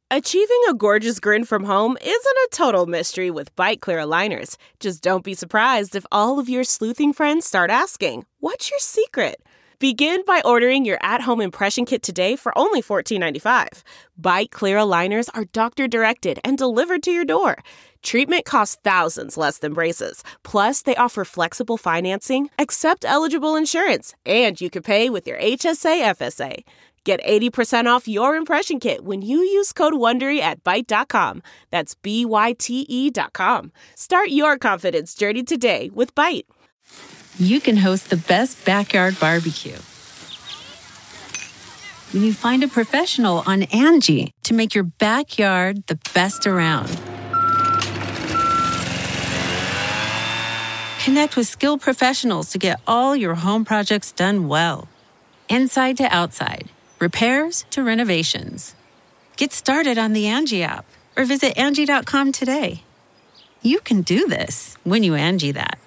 Achieving a gorgeous grin from home isn't a total mystery with Byte Clear aligners. Just don't be surprised if all of your sleuthing friends start asking, "What's your secret?" Begin by ordering your at-home impression kit today for only $14.95. Byte Clear aligners are doctor-directed and delivered to your door. Treatment costs thousands less than braces. Plus, they offer flexible financing, accept eligible insurance, and you can pay with your HSA FSA. Get 80% off your impression kit when you use code WONDERY at Byte.com. That's BYTE.com. Start your confidence journey today with Byte. You can host the best backyard barbecue when you find a professional on Angie to make your backyard the best around. Connect with skilled professionals to get all your home projects done well. Inside to outside, repairs to renovations. Get started on the Angie app or visit Angie.com today. You can do this when you Angie that.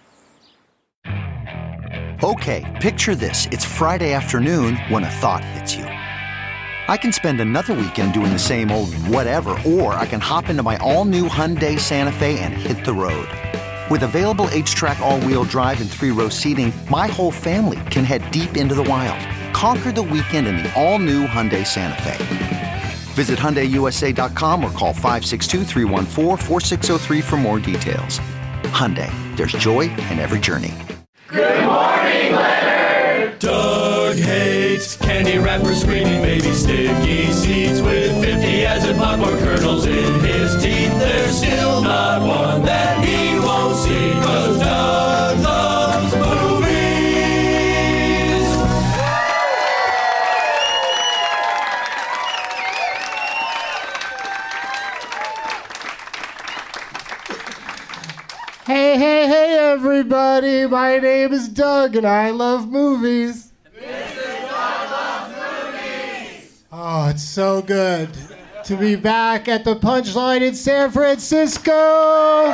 Okay, picture this. It's Friday afternoon when a thought hits you. I can spend another weekend doing the same old whatever, or I can hop into my all-new Hyundai Santa Fe and hit the road. With available H-Track all-wheel drive and 3-row seating, my whole family can head deep into the wild. Conquer the weekend in the all-new Hyundai Santa Fe. Visit HyundaiUSA.com or call 562-314-4603 for more details. Hyundai, there's joy in every journey. Good morning, Leonard! Doug hates candy wrappers, screaming baby sticky seeds with 50 acid popcorn kernels in his teeth. There's still not one that he won't see, 'cause Doug loves movies. Hey, everybody. My name is Doug, and I love movies. This is Doug Loves Movies. Oh, it's so good to be back at the Punchline in San Francisco.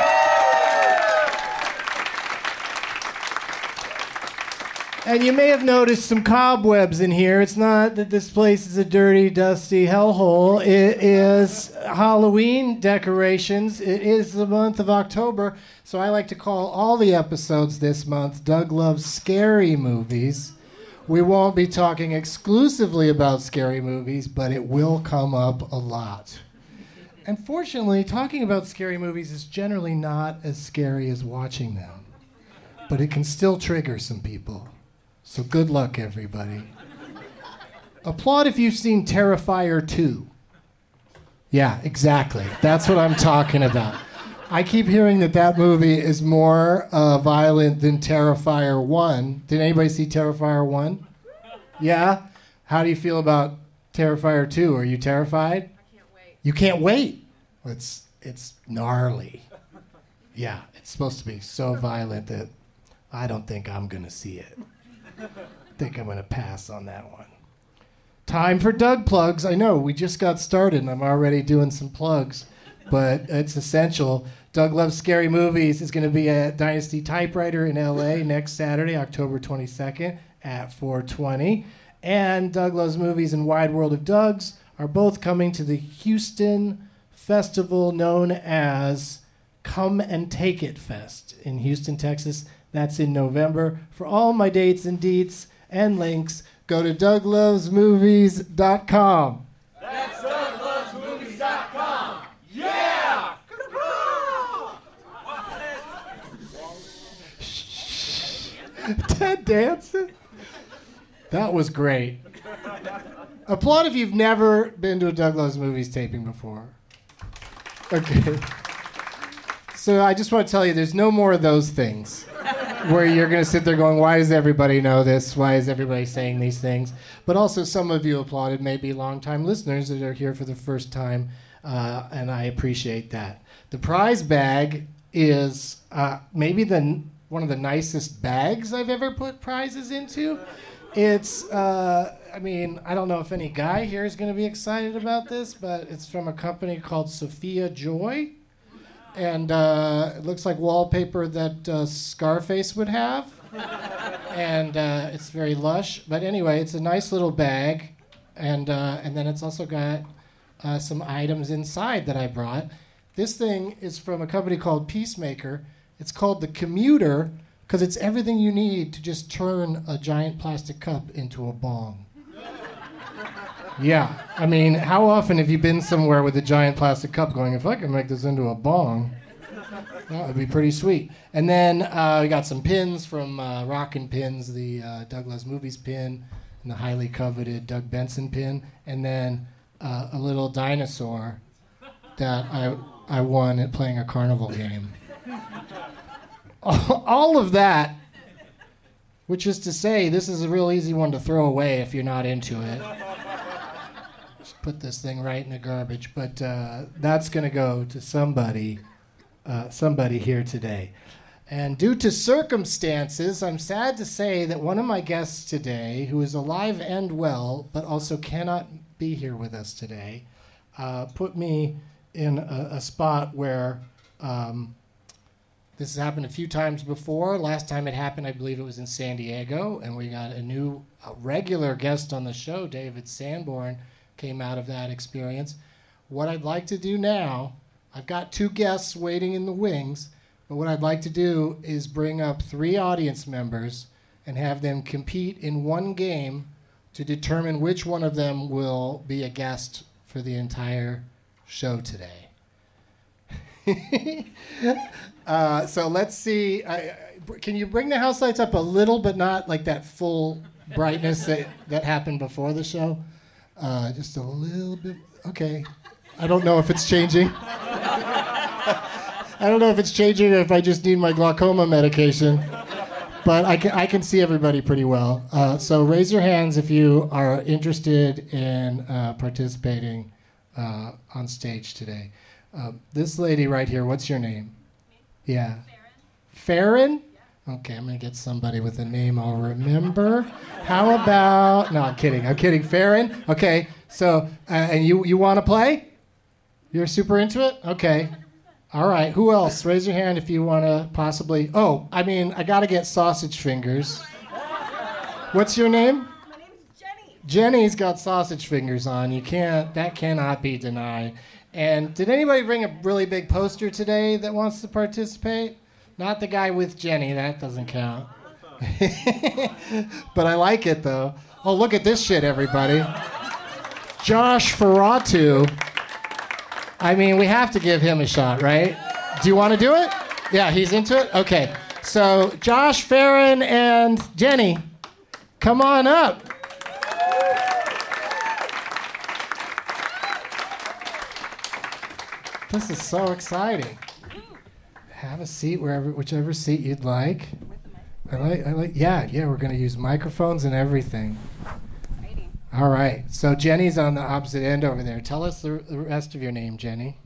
And you may have noticed some cobwebs in here. It's not that this place is a dirty, dusty hellhole. It is Halloween decorations. It is the month of October, so I like to call all the episodes this month Doug Loves Scary Movies. We won't be talking exclusively about scary movies, but it will come up a lot. Unfortunately, talking about scary movies is generally not as scary as watching them, but it can still trigger some people. So good luck, everybody. Applaud if you've seen Terrifier 2. Yeah, exactly. That's what I'm talking about. I keep hearing that movie is more violent than Terrifier 1. Did anybody see Terrifier 1? Yeah? How do you feel about Terrifier 2? Are you terrified? I can't wait. You can't wait? It's gnarly. Yeah, it's supposed to be so violent that I don't think I'm going to see it. I think I'm going to pass on that one. Time for Doug plugs. I know, we just got started and I'm already doing some plugs, but it's essential. Doug Loves Scary Movies is going to be at Dynasty Typewriter in LA next Saturday, October 22nd at 4:20. And Doug Loves Movies and Wide World of Dougs are both coming to the Houston festival known as Come and Take It Fest in Houston, Texas. That's in November. For all my dates and deets and links, go to DougLovesMovies.com. That's DougLovesMovies.com. Yeah! Ted Danson? That was great. Applaud if you've never been to a Doug Loves Movies taping before. Okay. So I just want to tell you, there's no more of those things where you're going to sit there going, why does everybody know this? Why is everybody saying these things? But also some of you applauded may be longtime listeners that are here for the first time, and I appreciate that. The prize bag is maybe one of the nicest bags I've ever put prizes into. It's, I don't know if any guy here is going to be excited about this, but it's from a company called Sophia Joy. And it looks like wallpaper that Scarface would have. And it's very lush. But anyway, it's a nice little bag. And then it's also got some items inside that I brought. This thing is from a company called Peacemaker. It's called the Commuter because it's everything you need to just turn a giant plastic cup into a bong. Yeah, I mean, how often have you been somewhere with a giant plastic cup going, if I can make this into a bong, that would be pretty sweet. And then we got some pins from Rockin' Pins, the Doug Loves Movies pin, and the highly coveted Doug Benson pin, and then a little dinosaur that I won at playing a carnival game. All of that, which is to say, this is a real easy one to throw away if you're not into it. Just put this thing right in the garbage, but that's going to go to somebody here today. And due to circumstances, I'm sad to say that one of my guests today, who is alive and well, but also cannot be here with us today, put me in a spot where this has happened a few times before. Last time it happened, I believe it was in San Diego, and we got a regular guest on the show, David Sanborn, came out of that experience. What I'd like to do now, I've got 2 guests waiting in the wings, but what I'd like to do is bring up 3 audience members and have them compete in one game to determine which one of them will be a guest for the entire show today. So let's see. Can you bring the house lights up a little, but not like that full brightness that happened before the show? Just a little bit. Okay. I don't know if it's changing. I don't know if it's changing or if I just need my glaucoma medication. But I can see everybody pretty well. So raise your hands if you are interested in participating on stage today. This lady right here, what's your name? Yeah. Farron? Yeah. Okay, I'm going to get somebody with a name I'll remember. How about... No, I'm kidding. Farron? Okay, so, and you want to play? You're super into it? Okay. All right, who else? Raise your hand if you want to possibly... Oh, I got to get sausage fingers. What's your name? My name's Jenny. Jenny's got sausage fingers on. That cannot be denied. And did anybody bring a really big poster today that wants to participate? Not the guy with Jenny, that doesn't count. But I like it, though. Oh, look at this shit, everybody. Josh Ferratu. We have to give him a shot, right? Do you want to do it? Yeah, he's into it? Okay. So, Josh, Farron, and Jenny, come on up. This is so exciting. Have a seat whichever seat you'd like. I like. Yeah. We're gonna use microphones and everything. Alrighty. All right. So Jenny's on the opposite end over there. Tell us the rest of your name, Jenny.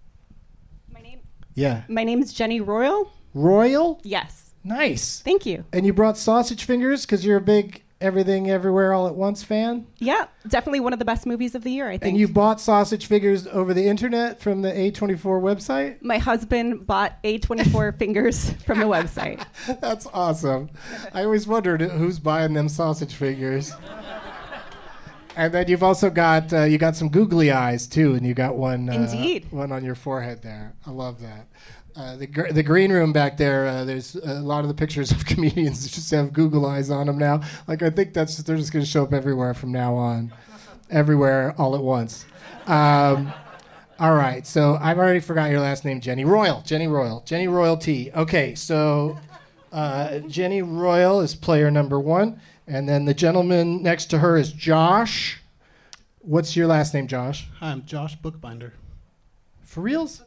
My name's Jenny Royal. Royal? Yes. Nice. Thank you. And you brought sausage fingers because you're a big Everything Everywhere All at Once fan? Yeah, definitely one of the best movies of the year, I think. And you bought sausage fingers over the internet from the A24 website? My husband bought A24 fingers from the website. That's awesome. I always wondered who's buying them sausage fingers. And then you've also got you got some googly eyes too, and you got one Indeed. One on your forehead there. I love that. The green room back there, there's a lot of the pictures of comedians just have Google eyes on them now. I think they're just going to show up everywhere from now on. Everywhere, all at once. All right, so I've already forgot your last name, Jenny Royal. Jenny Royalty. Okay, so Jenny Royal is player number 1, and then the gentleman next to her is Josh. What's your last name, Josh? Hi, I'm Josh Bookbinder. For reals?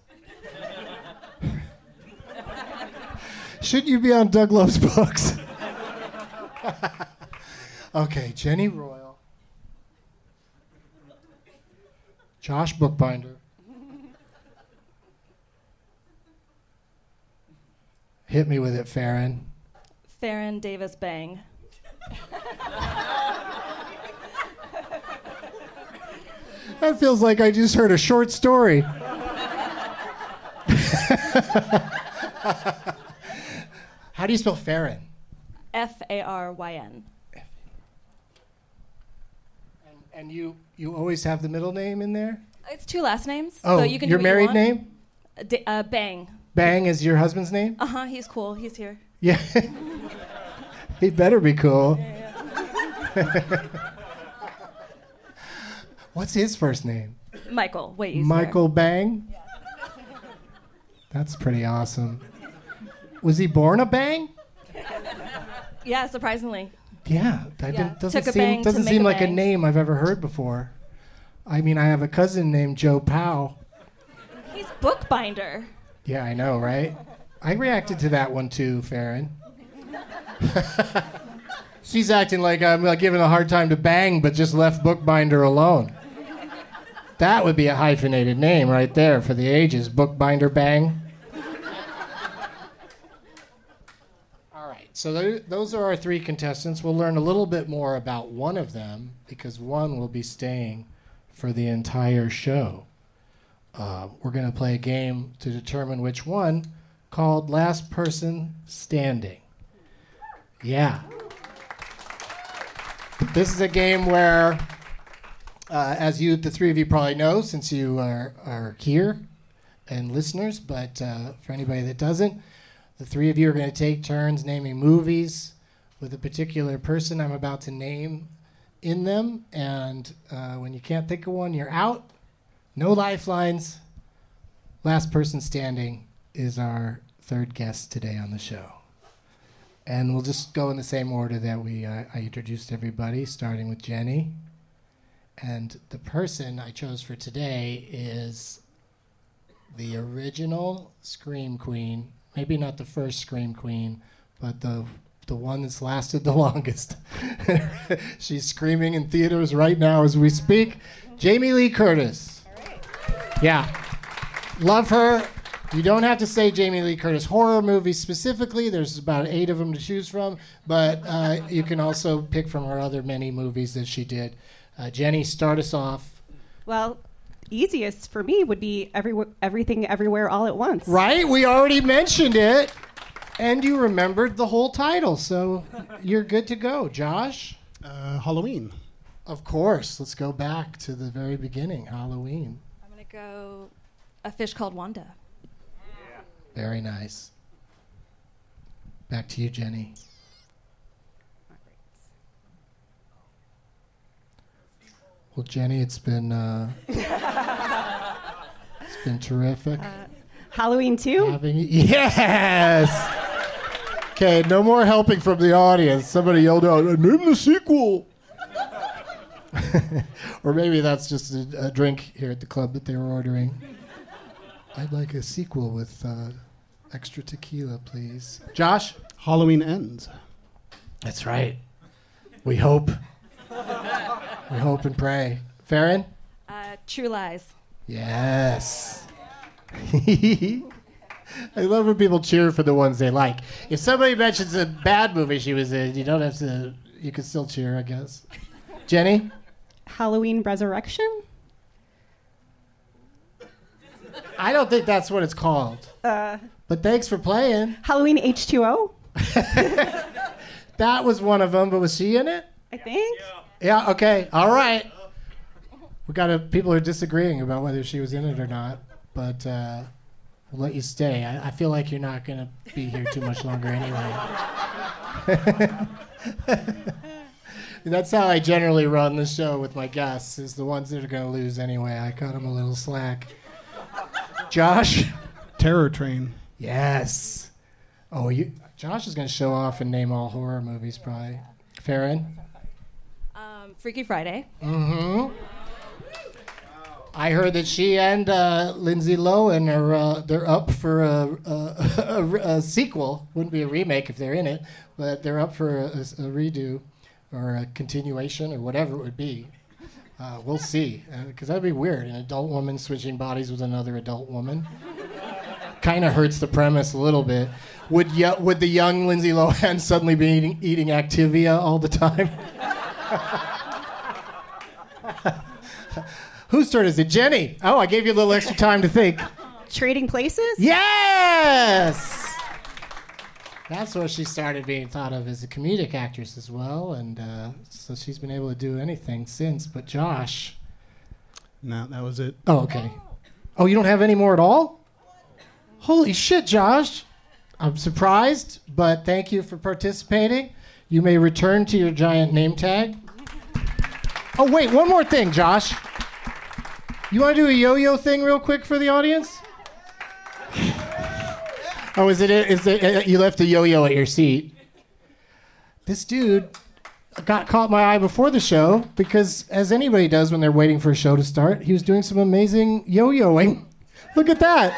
Should you be on Doug Loves Books? Okay, Jenny Royal. Josh Bookbinder. Hit me with it, Farron. Farron Davis Bang. That feels like I just heard a short story. How do you spell Farron? Faryn. And you always have the middle name in there? It's 2 last names. Oh, so you can your do what married you name? Bang. Bang is your husband's name? He's cool. He's here. Yeah. He better be cool. What's his first name? Michael. Way easier. Michael Bang? That's pretty awesome. Was he born a Bang? Yeah, surprisingly. Yeah, Yeah, doesn't took a bang to doesn't make seem a like a bang. name I've ever heard before. I mean, I have a cousin named Joe Powell. He's bookbinder. Yeah, I know, right? I reacted to that one too, Farron. She's acting like I'm giving a hard time to Bang, but just left Bookbinder alone. That would be a hyphenated name right there for the ages. Bookbinder Bang. All right, so those are our 3 contestants. We'll learn a little bit more about one of them because one will be staying for the entire show. We're going to play a game to determine which one, called Last Person Standing. Yeah. This is a game where, as the 3 of you probably know, since you are here and listeners, but for anybody that doesn't, the 3 of you are going to take turns naming movies with a particular person I'm about to name in them, and when you can't think of one, you're out. No lifelines. Last person standing is our 3rd guest today on the show. And we'll just go in the same order that I introduced everybody, starting with Jenny. And the person I chose for today is the original Scream Queen. Maybe not the first Scream Queen, but the one that's lasted the longest. She's screaming in theaters right now as we speak. Jamie Lee Curtis. All right. Yeah. Love her. You don't have to say Jamie Lee Curtis horror movies specifically. There's about 8 of them to choose from, but you can also pick from her other many movies that she did. Jenny, start us off. Well, easiest for me would be Everything Everywhere All at Once. Right? We already mentioned it, and you remembered the whole title, so you're good to go. Josh? Halloween. Of course. Let's go back to the very beginning, Halloween. I'm going to go A Fish Called Wanda. Very nice. Back to you, Jenny. Well, Jenny, it's been terrific. Halloween 2? Having yes. Okay, no more helping from the audience. Somebody yelled out, "Name the sequel." Or maybe that's just a drink here at the club that they were ordering. I'd like a sequel with extra tequila, please. Josh? Halloween Ends. That's right. We hope. We hope and pray. Farron? True Lies. Yes. I love when people cheer for the ones they like. If somebody mentions a bad movie she was in, you don't have to, you can still cheer, I guess. Jenny? Halloween Resurrection? I don't think that's what it's called. But thanks for playing. Halloween H2O? That was one of them, but was she in it? I think. Yeah, okay. All right. We got people are disagreeing about whether she was in it or not, but we'll let you stay. I feel like you're not going to be here too much longer anyway. That's how I generally run the show with my guests, is the ones that are going to lose anyway. I cut them a little slack. Josh? Terror Train. Yes. Oh, Josh is going to show off and name all horror movies, probably. Farron? Freaky Friday. Mm-hmm. I heard that she and Lindsay Lohan are they're up for a sequel. Wouldn't be a remake if they're in it, but they're up for a redo or a continuation or whatever it would be. We'll see, because that'd be weird. An adult woman switching bodies with another adult woman. Kind of hurts the premise a little bit. Would the young Lindsay Lohan suddenly be eating Activia all the time? Whose turn is it? Jenny. Oh, I gave you a little extra time to think. Trading Places? Yes! That's where she started being thought of as a comedic actress as well, and so she's been able to do anything since. But Josh, No, that was it. Oh, okay. Oh, you don't have any more at all? Holy shit, Josh. I'm surprised, but thank you for participating. You may return to your giant name tag. Oh, wait, one more thing, Josh. You want to do a yo-yo thing real quick for the audience? Oh, is it you left a yo-yo at your seat? This dude caught my eye before the show because, as anybody does when they're waiting for a show to start, he was doing some amazing yo-yoing. Look at that.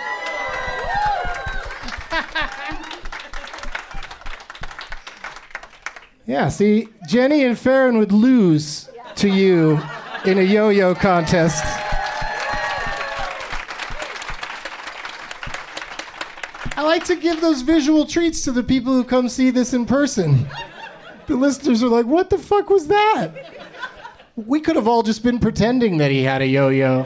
Yeah, see, Jenny and Farron would lose to you in a yo-yo contest. I like to give those visual treats to the people who come see this in person. The listeners are like, what the fuck was that? We could have all just been pretending that he had a yo-yo.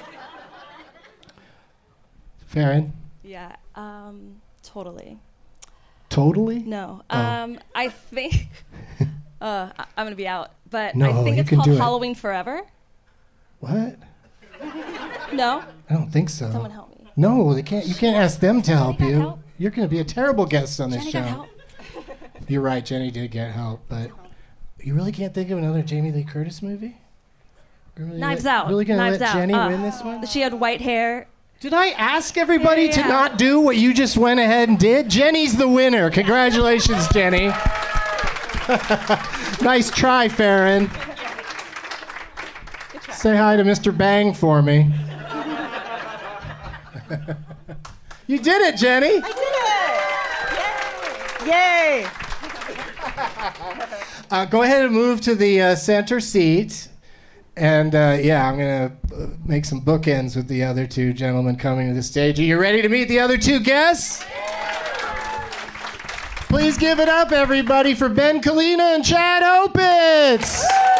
Farron? Yeah, totally. Totally? No. Oh. I think I'm going to be out, but No, I think you it's can called do it. Halloween Forever. What? No? I don't think so. Someone help me. No, they can't. You can't ask them to help got you. help? You're going to be a terrible guest on this Jenny show. got help? You're right, Jenny did get help, but you really can't think of another Jamie Lee Curtis movie? Really, Knives Out. Really going to Knives let Out. Jenny win this one? She had white hair. Did I ask everybody Yeah. to not do what you just went ahead and did? Jenny's the winner. Congratulations, Jenny. Nice try, Farron. Say hi to Mr. Bang for me. You did it, Jenny. Yay! Go ahead and move to the center seat. And I'm going to make some bookends with the other two gentlemen coming to the stage. Are you ready to meet the other two guests? Please give it up, everybody, for Ben Kalina and Chad Opitz.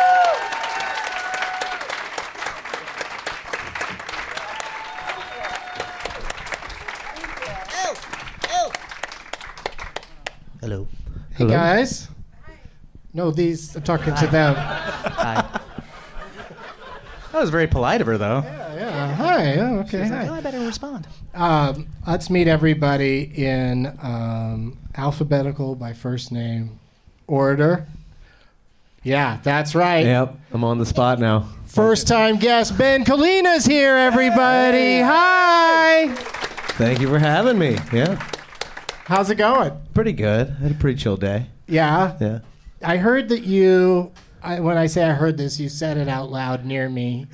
Hello. Hey, guys. No, I'm talking to them. Hi. That was very polite of her, though. Yeah. Hi. Oh, okay. She's Hi. like, I better respond. Let's meet everybody in alphabetical by first name order. Yeah, that's right. Yep, I'm on the spot now. First time guest Ben Kalina's here, everybody. Hi. Thank you for having me. Yeah. How's it going? Pretty good. I had a pretty chill day. Yeah. Yeah. I heard that when I say I heard this, you said it out loud near me.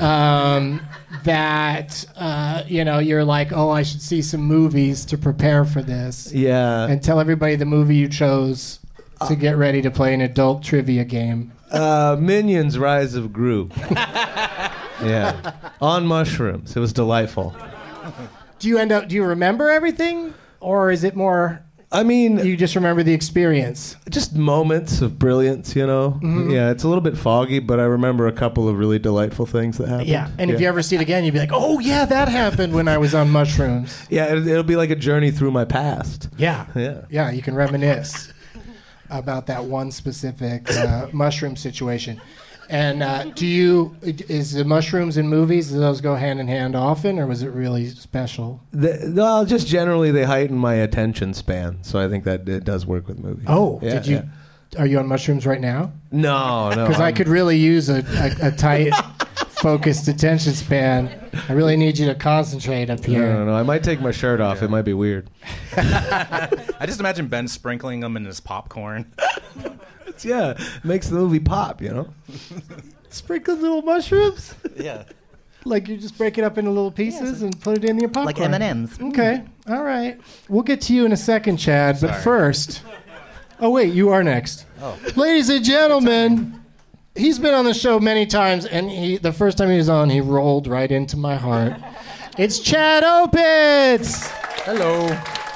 You're like, oh, I should see some movies to prepare for this. Yeah. And tell everybody the movie you chose to get ready to play an adult trivia game. Minions: Rise of Gru. Yeah. On mushrooms. It was delightful. Do you remember everything? Or is it more... I mean... You just remember the experience? Just moments of brilliance, you know? Mm-hmm. Yeah, it's a little bit foggy, but I remember a couple of really delightful things that happened. Yeah, and if you ever see it again, you'd be like, oh, yeah, that happened when I was on mushrooms. Yeah, it'll be like a journey through my past. Yeah. Yeah. Yeah, you can reminisce about that one specific mushroom situation. And is the mushrooms in movies, do those go hand in hand often, or was it really special? Well, just generally they heighten my attention span, so I think that it does work with movies. Oh, Yeah, Are you on mushrooms right now? No. Because I could really use a tight, focused attention span. I really need you to concentrate up here. No. I might take my shirt off. It might be weird. I just imagine Ben sprinkling them in his popcorn. Yeah, makes the movie pop, you know? Sprinkle little mushrooms? Yeah. Like you just break it up into little pieces and put it in your popcorn? Like M&Ms. Okay, all right. We'll get to you in a second, Chad, but first... Oh, wait, you are next. Oh. Ladies and gentlemen, he's been on the show many times, and the first time he was on, he rolled right into my heart. It's Chad Opitz! Hello.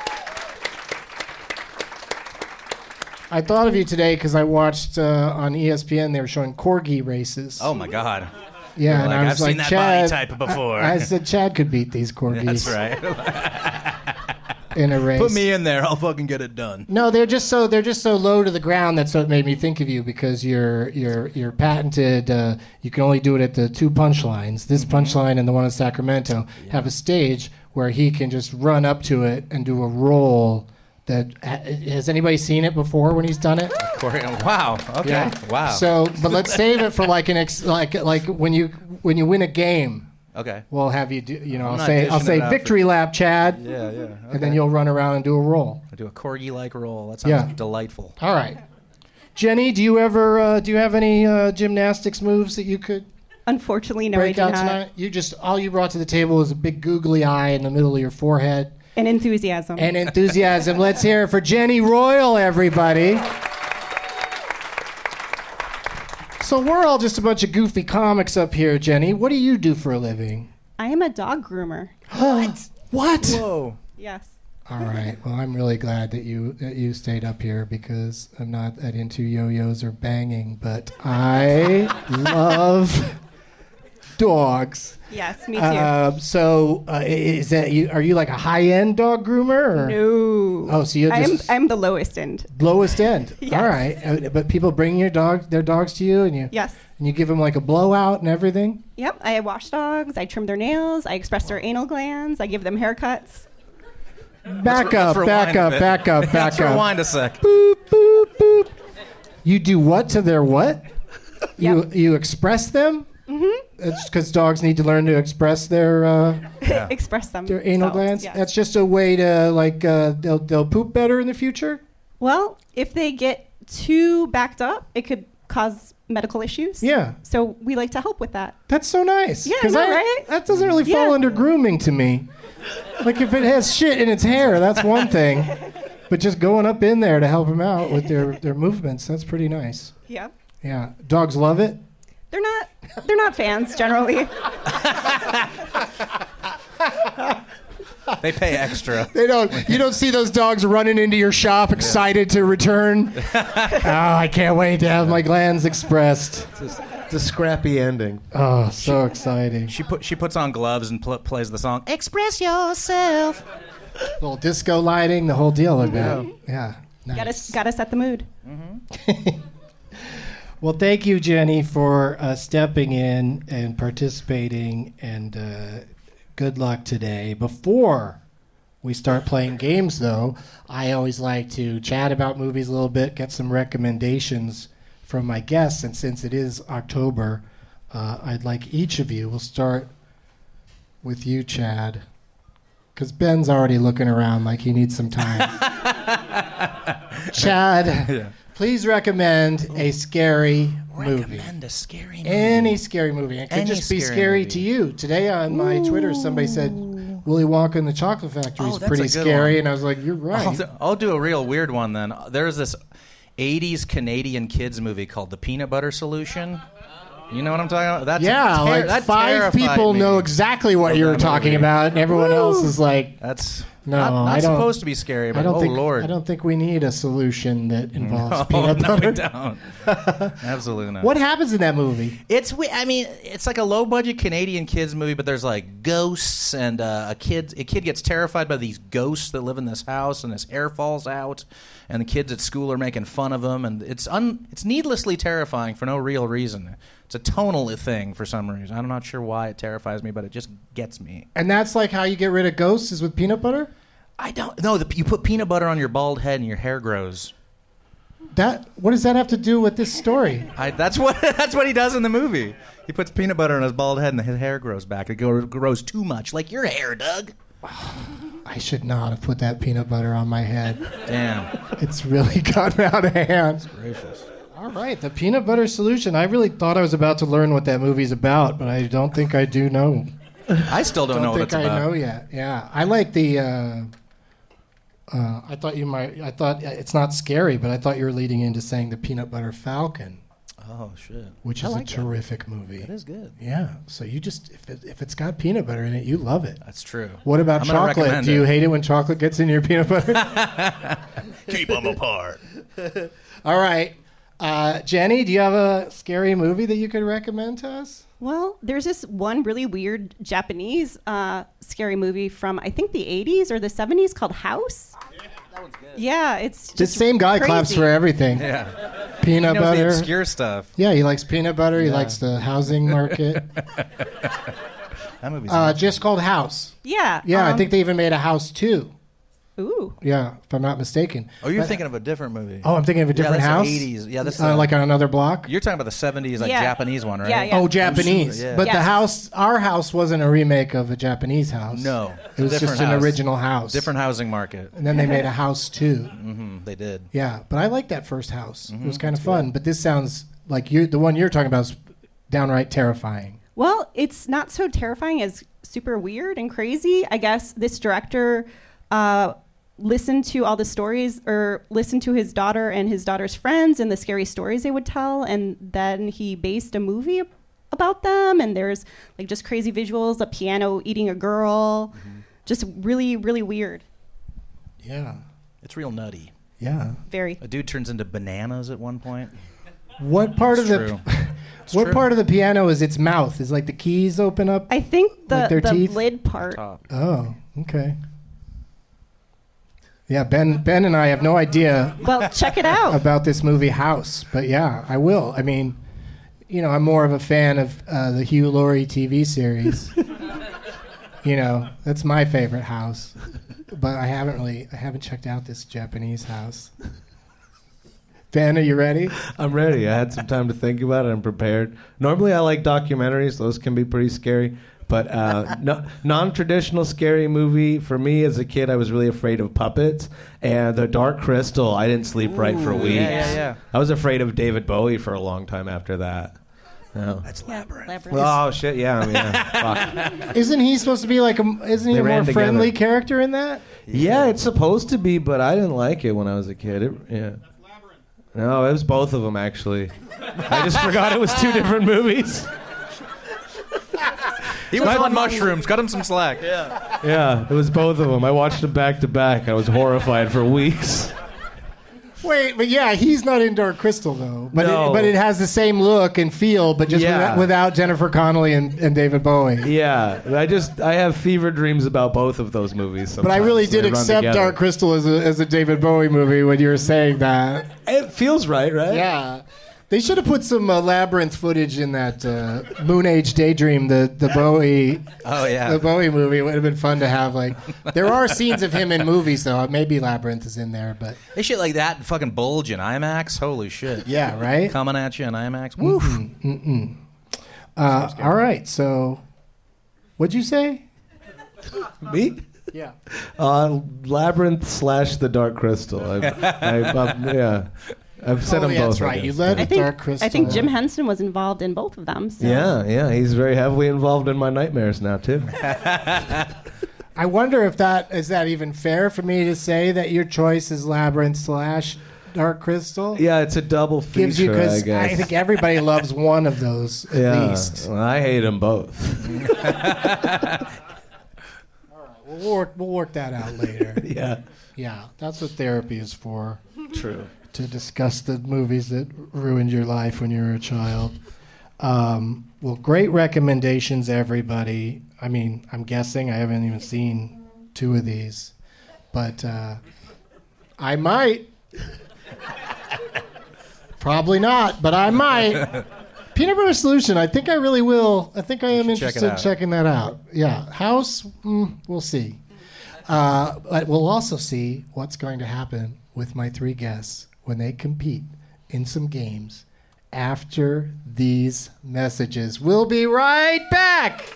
I thought of you today because I watched on ESPN, they were showing corgi races. Oh, my God. Yeah, and I was I've like, seen that Chad, body type before. I said Chad could beat these corgis. That's right. in a race. Put me in there. I'll fucking get it done. No, they're just so low to the ground. That's what made me think of you, because you're patented. You can only do it at the 2 punchlines. This punchline and the one in Sacramento have a stage where he can just run up to it and do a roll. That has anybody seen it before when he's done it? Wow. Okay. Yeah. Wow. So, but let's save it for like like when you win a game. Okay. We'll have you do. I'm I'll say victory lap, Chad. Yeah. Okay. And then you'll run around and do a roll. I do a corgi-like roll. That sounds delightful. All right. Jenny, do you have any gymnastics moves that you could Unfortunately, no, break I out do not. tonight? All you brought to the table is a big googly eye in the middle of your forehead. And enthusiasm. Let's hear it for Jenny Royal, everybody. So we're all just a bunch of goofy comics up here, Jenny. What do you do for a living? I am a dog groomer. What? Whoa. Yes. All right. Well, I'm really glad that you stayed up here, because I'm not that into yo-yos or banging, but I love dogs. Yes, me too. Is that you? Are you like a high-end dog groomer? Or? No. Oh, so I'm the lowest end. Lowest end. Yes. All right. But people bring their dogs to you, and you give them like a blowout and everything. Yep. I wash dogs. I trim their nails. I express their anal glands. I give them haircuts. Back up. Let's rewind a sec. Boop, boop, boop. You do what to their what? Yep. You express them? Mm-hmm. It's because dogs need to learn to express their express them. Their anal glands. Yes. That's just a way to they'll poop better in the future. Well, if they get too backed up, it could cause medical issues. Yeah. So we like to help with that. That's so nice. Yeah, right? That doesn't really fall under grooming to me. Like if it has shit in its hair, that's one thing. But just going up in there to help them out with their movements, that's pretty nice. Yeah. Yeah. Dogs love it. They're not fans generally. They pay extra. You don't see those dogs running into your shop excited to return. I can't wait to have my glands expressed. It's a scrappy ending. Oh, so exciting. She puts on gloves and plays the song "Express Yourself." Little disco lighting, the whole deal like that. Yeah. Nice. Gotta set the mood. Mm-hmm. Well, thank you, Jenny, for stepping in and participating, and good luck today. Before we start playing games, though, I always like to chat about movies a little bit, get some recommendations from my guests, and since it is October, I'd like each of you, we'll start with you, Chad, because Ben's already looking around like he needs some time. Chad... Yeah. Please recommend a scary movie. Recommend a scary movie. Any scary movie. It could just be scary to you. Today on my Twitter, somebody said Willy Wonka and the Chocolate Factory is pretty scary, and I was like, you're right. I'll do a real weird one then. There's this 80s Canadian kids movie called The Peanut Butter Solution. You know what I'm talking about? Like 5 people know exactly what you're talking about, and everyone else is like... That's... No, not supposed to be scary, but Lord. I don't think we need a solution that involves peanut butter. No, we don't. Absolutely not. What happens in that movie? It's like a low-budget Canadian kids movie, but there's like ghosts, and a kid gets terrified by these ghosts that live in this house, and his hair falls out, and the kids at school are making fun of him, and it's needlessly terrifying for no real reason. It's a tonal thing for some reason. I'm not sure why it terrifies me, but it just gets me. And that's like how you get rid of ghosts is with peanut butter? I don't know. You put peanut butter on your bald head and your hair grows. What does that have to do with this story? That's what he does in the movie. He puts peanut butter on his bald head and his hair grows back. It grows too much, like your hair, Doug. I should not have put that peanut butter on my head. Damn. It's really gotten out of hand. That's gracious. All right, The Peanut Butter Solution. I really thought I was about to learn what that movie's about, but I don't think I do know. I still don't know what it's about. I know yet. Yeah, I like the... I thought it's not scary, but I thought you were leading into saying The Peanut Butter Falcon. Oh, shit. Which is a terrific movie. It is good. Yeah, so you just, if it's got peanut butter in it, you love it. That's true. What about chocolate? Do you hate it when chocolate gets in your peanut butter? Keep them apart. All right. Jenny, do you have a scary movie that you could recommend to us? Well, there's this one really weird Japanese scary movie from, I think, the 80s or the 70s called House. That one's good. Yeah, it's just The same guy crazy. claps for everything. Yeah. Peanut He knows butter. the obscure stuff. Yeah, he likes peanut butter. He likes the housing market. That movie's Just called House. Yeah. Yeah, I think they even made a House 2. Ooh. Yeah, if I'm not mistaken. Oh, you're thinking of a different movie. Oh, I'm thinking of a different yeah, house? that's the 80s. Yeah, that's like on another block? You're talking about the 70s, like Yeah. Japanese one, right? Yeah, yeah. Oh, Japanese. Yeah. But the Yes. house, our house wasn't a remake of a Japanese house. No, It was just an original house. Different housing market. And then they made a House 2. They did. Yeah, but I liked that first house. It was kind of fun. But this sounds like the one you're talking about is downright terrifying. Well, it's not so terrifying as super weird and crazy. I guess this director listened to all the stories, or listened to his daughter and his daughter's friends and the scary stories they would tell, and then he based a movie about them. And there's like just crazy visuals, a piano eating a girl, just really, really weird. Yeah. It's real nutty. Yeah. Very. A dude turns into bananas at one point. What part It's of true. what true. part of the piano is its mouth? Is like the keys open up? I think Like their the teeth? lid part. Top. Oh, okay. Yeah, Ben and I have no idea Well, check it out. about this movie House, but yeah, I will. I mean, I'm more of a fan of the Hugh Laurie TV series. That's my favorite house. But I haven't checked out this Japanese house. Ben, are you ready? I'm ready. I had some time to think about it. I'm prepared. Normally, I like documentaries. Those can be pretty scary. But non-traditional scary movie, for me as a kid, I was really afraid of puppets. And The Dark Crystal, I didn't sleep right for weeks. Yeah. I was afraid of David Bowie for a long time after that. No. That's Labyrinth. Oh, shit, yeah. Fuck. Isn't he supposed to be like isn't he They a more ran friendly together. character in that? Yeah, it's supposed to be, but I didn't like it when I was a kid. Yeah. No, it was both of them, actually. I just forgot it was two different movies. He was on mushrooms. Cut him some slack. Yeah, it was both of them. I watched them back to back. I was horrified for weeks. Wait, but yeah, he's not in Dark Crystal though. But No. but it has the same look and feel, but just Yeah. without Jennifer Connelly and David Bowie. Yeah, I have fever dreams about both of those movies. But I really sometimes. did They run accept together. Dark Crystal as a David Bowie movie when you were saying that. It feels right? Yeah. They should have put some Labyrinth footage in that Moon Age Daydream, the Bowie. Oh, yeah. The Bowie movie. It would have been fun to have. Like, there are scenes of him in movies, though. Maybe Labyrinth is in there, but They shit like that fucking bulge in IMAX. Holy shit. yeah, right. Coming at you in IMAX. Woof. All right. So, what'd you say? Me? Yeah. Labyrinth / The Dark Crystal. Yeah. I've said them both. That's I right. You guess. led I with think Dark Crystal. I think Jim Henson was involved in both of them. So. Yeah, he's very heavily involved in my nightmares now too. I wonder if is that even fair for me to say that your choice is Labyrinth / Dark Crystal? Yeah, it's a double feature. Gives you, I because guess. I think everybody loves one of those at Yeah, least. well, I hate them both. We'll work that out later. Yeah, Yeah, that's what therapy is for. true. To discuss the movies that ruined your life when you were a child. Well, great recommendations, everybody. I mean, I'm guessing I haven't even seen two of these, but I might. Probably not, but I might. Peanut Butter Solution, I think I really will. I think I am should check it interested in out. checking that out. Yeah. House, we'll see. But we'll also see what's going to happen with my three guests when they compete in some games after these messages. We'll be right back.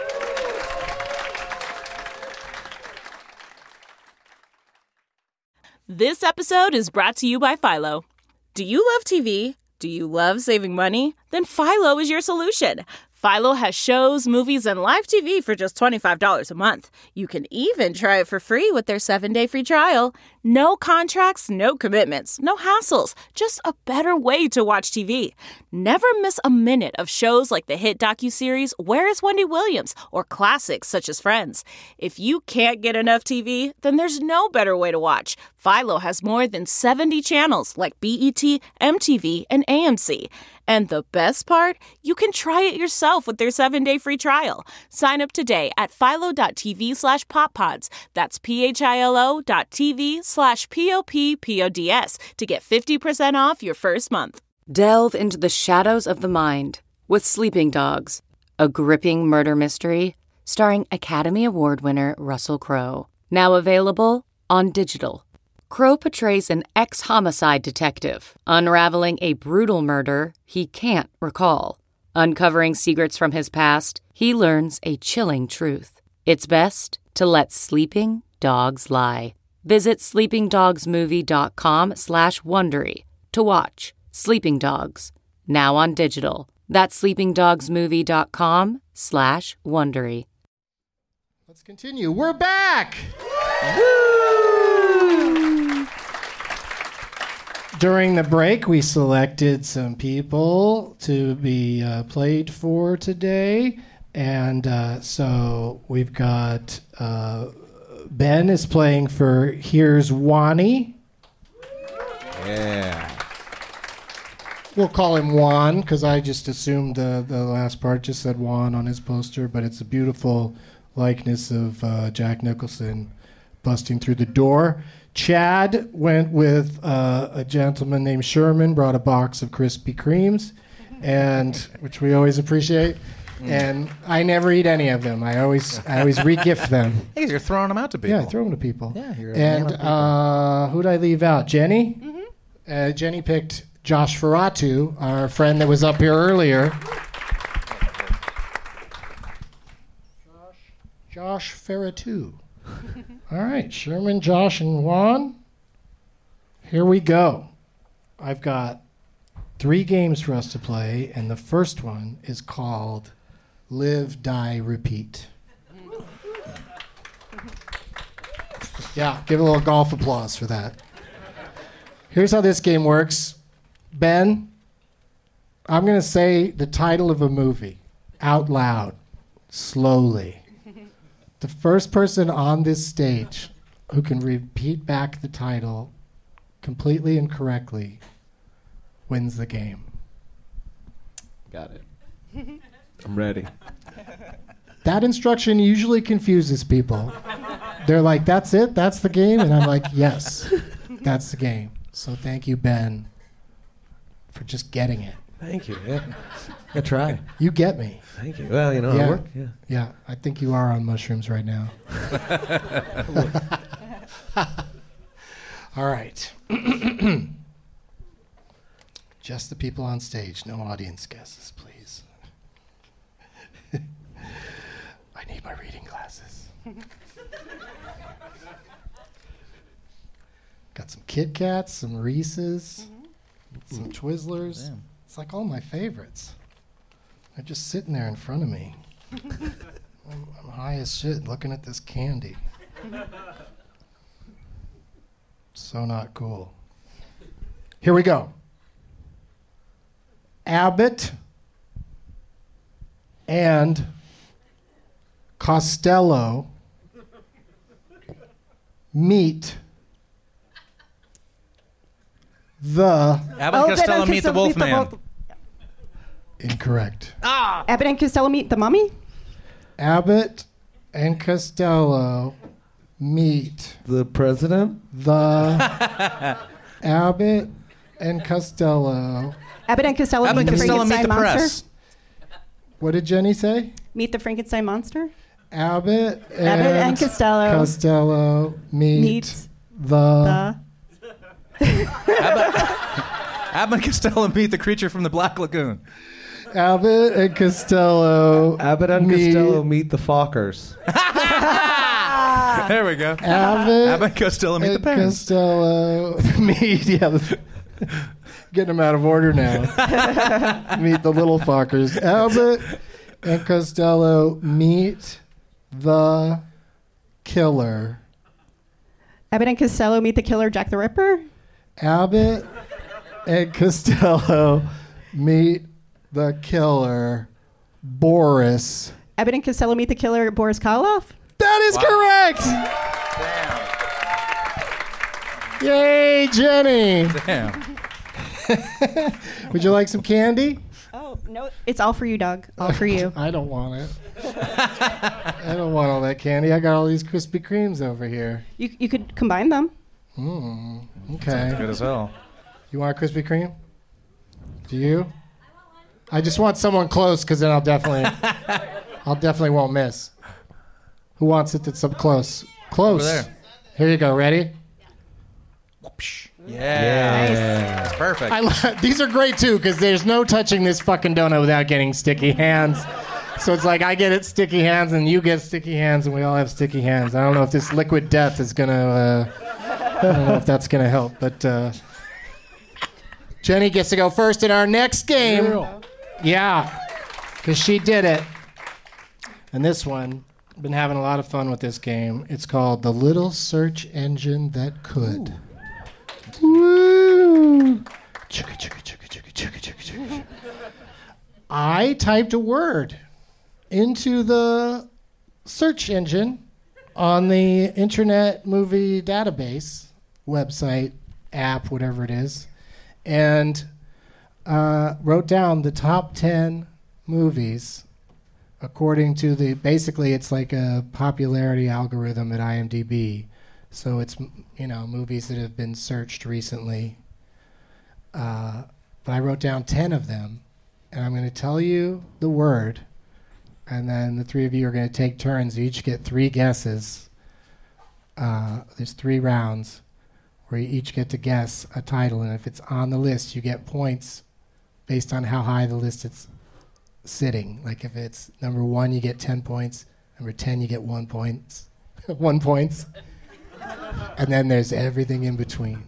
This episode is brought to you by Philo. Do you love TV? Do you love saving money? Then Philo is your solution. Philo has shows, movies, and live TV for just $25 a month. You can even try it for free with their 7-day free trial. No contracts, no commitments, no hassles. Just a better way to watch TV. Never miss a minute of shows like the hit docuseries Where is Wendy Williams? Or classics such as Friends. If you can't get enough TV, then there's no better way to watch. Philo has more than 70 channels like BET, MTV, and AMC. And the best part? You can try it yourself with their 7-day free trial. Sign up today at philo.tv/poppods. That's philo.tv/POPPODS to get 50% off your first month. Delve into the shadows of the mind with Sleeping Dogs, a gripping murder mystery starring Academy Award winner Russell Crowe. Now available on digital. Crowe portrays an ex-homicide detective, unraveling a brutal murder he can't recall. Uncovering secrets from his past, he learns a chilling truth. It's best to let sleeping dogs lie. Visit sleepingdogsmovie.com/Wondery to watch Sleeping Dogs, now on digital. That's sleepingdogsmovie.com/Wondery. Let's continue. We're back! During the break, we selected some people to be played for today. And so we've got Ben is playing for Here's Wani. Yeah. We'll call him Juan because I just assumed the last part just said Juan on his poster, but it's a beautiful likeness of Jack Nicholson busting through the door. Chad went with a gentleman named Sherman, brought a box of Krispy Kremes, and which we always appreciate. And I never eat any of them. I always re-gift them. Hey, you're throwing them out to people. Yeah, throw them to people. Yeah, you're and who'd I leave out? Jenny? Mm-hmm. Jenny picked Josh Ferratu, our friend that was up here earlier. Josh Ferratu. All right, Sherman, Josh, and Juan. Here we go. I've got 3 games for us to play, and the first one is called Live, Die, Repeat. Yeah, give a little golf applause for that. Here's how this game works. Ben, I'm going to say the title of a movie out loud, slowly. The first person on this stage who can repeat back the title completely and correctly wins the game. Got it. I'm ready. That instruction usually confuses people. They're like, that's it? That's the game? And I'm like, yes, that's the game. So thank you, Ben, for just getting it. Thank you. Yeah. I try. You get me. Thank you. Well, I work. Yeah. Yeah, I think you are on mushrooms right now. All right. Just the people on stage, no audience guesses, please. I need my reading glasses. Got some Kit Kats, some Reese's, some Twizzlers. Damn. It's like all my favorites. They're just sitting there in front of me. I'm high as shit looking at this candy. So not cool. Here we go. Abbott and Costello meet the... Abbott and Costello meet the Wolfman. Incorrect. Abbott and Costello meet the mummy? Abbott and Costello meet the president? The Abbott and Costello. Abbott and Costello meet the Frankenstein monster? What did Jenny say? Meet the Frankenstein monster? Abbott and Costello meet the... Abbott and Costello meet the creature from the Black Lagoon. Abbott and Costello. Abbott and Costello meet the Fockers. There we go. Abbott and Costello meet the parents. Costello meet, getting them out of order now. Meet the little fuckers. Abbott and Costello meet the killer. Abbott and Costello meet the killer Jack the Ripper? Abbott and Costello meet the killer Boris. Abbott and Costello meet the killer Boris Karloff? That is correct! Damn. Yay, Jenny! Damn. Would you like some candy? Oh, no. It's all for you, Doug. All for you. I don't want it. I don't want all that candy. I got all these Krispy Kremes over here. You could combine them. Okay. Sounds good as hell. You want a Krispy Kreme? Do you? I just want someone close because then I'll definitely won't miss. Who wants it that's up close? Close. Over there. Here you go. Ready? Yeah. That's perfect. These are great too because there's no touching this fucking donut without getting sticky hands. So it's like I get it sticky hands and you get sticky hands and we all have sticky hands. I don't know if this liquid death is gonna. I don't know if that's gonna help, but Jenny gets to go first in our next game. Yeah, because she did it. And this one, I've been having a lot of fun with this game. It's called The Little Search Engine That Could. Woo! Chugga, chugga, chugga, chugga, chugga, chugga, chugga. I typed a word into the search engine on the Internet Movie Database website, app, whatever it is, and wrote down the top 10 movies according to basically it's like a popularity algorithm at IMDb. So it's, movies that have been searched recently. But I wrote down 10 of them, and I'm going to tell you the word, and then the three of you are going to take turns. You each get 3 guesses. There's 3 rounds where you each get to guess a title, and if it's on the list, you get points based on how high the list it's sitting. Like if it's number 1, you get 10 points. Number 10, you get 1 point. 1 point. And then there's everything in between.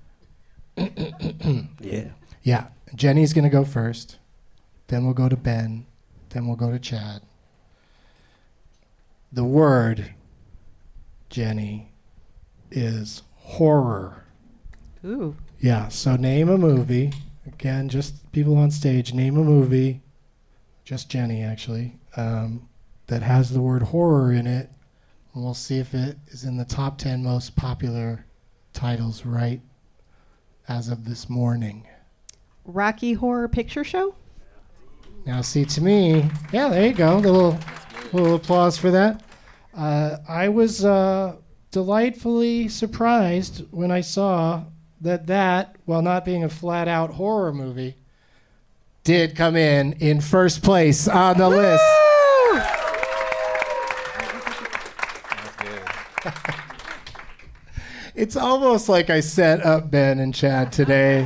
Yeah. Jenny's going to go first. Then we'll go to Ben. Then we'll go to Chad. The word, Jenny, is horror. Ooh. Yeah, so name a movie. Again, just people on stage. Name a movie, just Jenny actually, that has the word horror in it. And we'll see if it is in the top 10 most popular titles right as of this morning. Rocky Horror Picture Show? Now, see, to me, yeah, there you go. A little applause for that. I was delightfully surprised when I saw that, while not being a flat-out horror movie, did come in first place on the list. It's almost like I set up Ben and Chad today.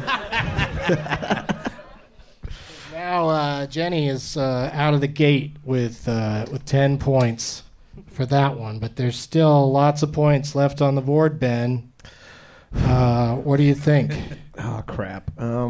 Now Jenny is out of the gate with 10 points for that one, but there's still lots of points left on the board, Ben. What do you think? Oh, crap.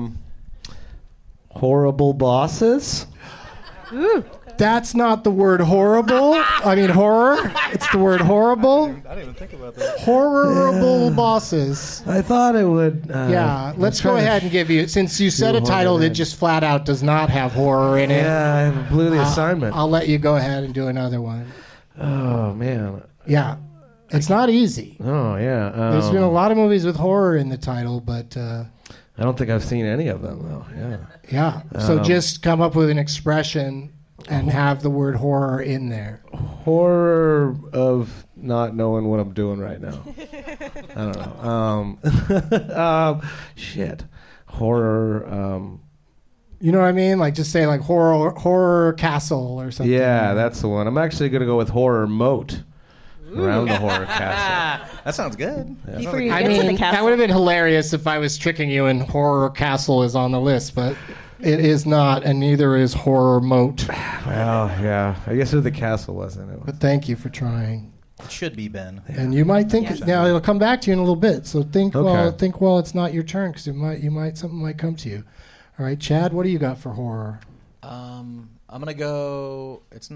Horrible Bosses? Ooh. That's not the word horrible. I mean horror. It's the word horrible. I didn't even think about that. Horrible Bosses. I thought it would. Yeah, let's go ahead and give you, since you said a title that just flat out does not have horror in it. Yeah, I blew the assignment. I'll let you go ahead and do another one. Oh, man. Yeah, it's not easy. Oh, yeah. There's been a lot of movies with horror in the title, but... I don't think I've seen any of them, though. Yeah. Yeah, so just come up with an expression and have the word horror in there. Horror of not knowing what I'm doing right now. I don't know. Shit. Horror. You know what I mean? Like just say like horror castle or something. Yeah, that's the one. I'm actually going to go with horror moat. Around the horror castle. That sounds good. Before Sounds you like get to the castle. That would have been hilarious if I was tricking you and horror castle is on the list, but it is not, and neither is horror moat. Well, yeah. I guess the castle wasn't it? But thank you for trying. It should be Ben. And you might think now it'll come back to you in a little bit. So think Okay. while it's not your turn, because something might come to you. All right, Chad, what do you got for horror? I'm gonna go. It's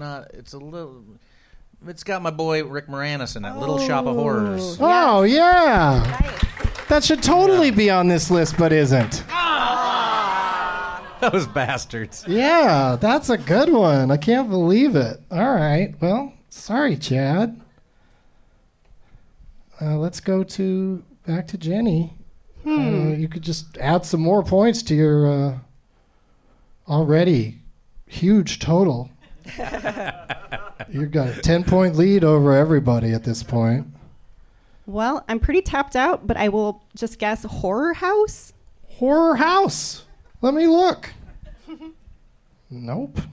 got my boy Rick Moranis in it. Little Shop of Horrors. Oh yeah, that should totally be on this list, but isn't. Those bastards. Yeah, that's a good one. I can't believe it. All right, well, sorry, Chad. Let's go back to Jenny. You could just add some more points to your already huge total. You've got a 10-point lead over everybody at this point. Well, I'm pretty tapped out, but I will just guess Horror House. Horror House. Let me look. Nope.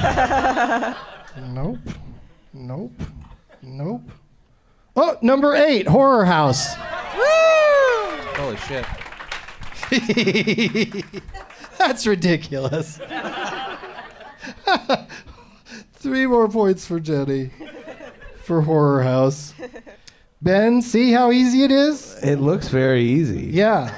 Nope. Nope. Nope. Oh, number 8, Horror House. Holy shit. That's ridiculous. 3 more points for Jenny for Horror House. Ben, see how easy it is? It looks very easy. Yeah.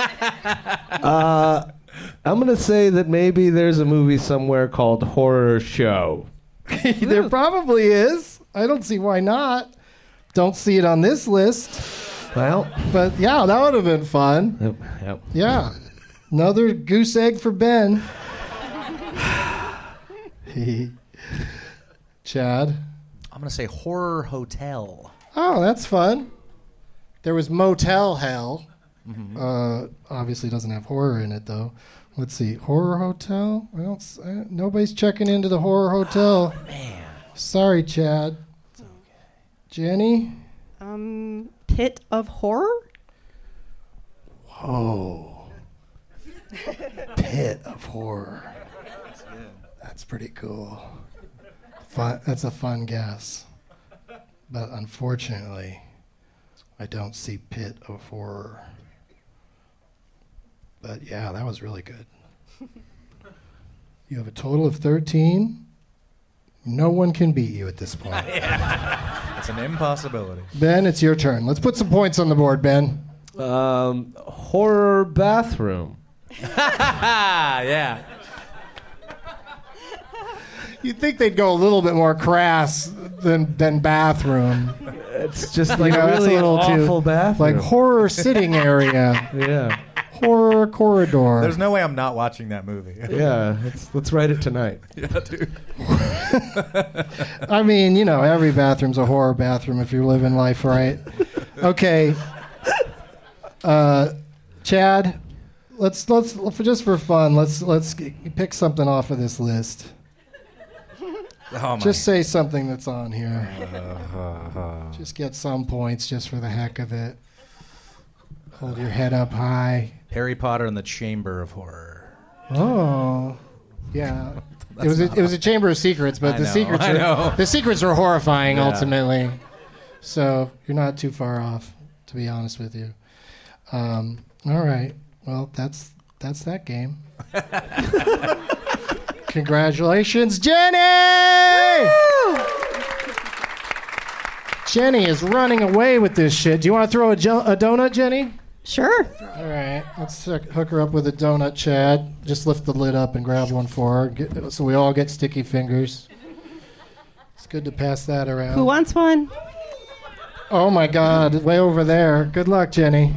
I'm going to say that maybe there's a movie somewhere called Horror Show. There probably is. I don't see why not. Don't see it on this list. Well, but yeah, that would have been fun. Yep. Yeah. Another goose egg for Ben. Chad? I'm going to say Horror Hotel. Oh, that's fun. There was Motel Hell. Obviously doesn't have horror in it, though. Let's see. Horror Hotel? Nobody's checking into the Horror Hotel. Oh, man. Sorry, Chad. It's okay. Jenny? Pit of Horror? Whoa. Pit of Horror. That's good. That's pretty cool. Fun. That's a fun guess. But unfortunately, I don't see Pit of Horror. But yeah, that was really good. You have a total of 13. No one can beat you at this point. Yeah. It's an impossibility. Ben, it's your turn. Let's put some points on the board, Ben. Horror bathroom. Yeah. You'd think they'd go a little bit more crass than bathroom. It's just like a really awful bathroom. Like horror sitting area. Yeah. Horror corridor. There's no way I'm not watching that movie. Yeah, let's write it tonight. Yeah, dude. I mean, every bathroom's a horror bathroom if you're living life right. Okay. Chad, let's just for fun, let's pick something off of this list. Just say something that's on here. Just get some points just for the heck of it. Hold your head up high. Harry Potter and the Chamber of Horror. Oh, yeah. It was a Chamber of Secrets, but the secrets are horrifying ultimately. So you're not too far off, to be honest with you. All right. Well, that's that game. Congratulations, Jenny! Woo! Jenny is running away with this shit. Do you want to throw a donut, Jenny? Sure. All right. Let's hook her up with a donut, Chad. Just lift the lid up and grab one for her so we all get sticky fingers. It's good to pass that around. Who wants one? Oh, my God. Way over there. Good luck, Jenny.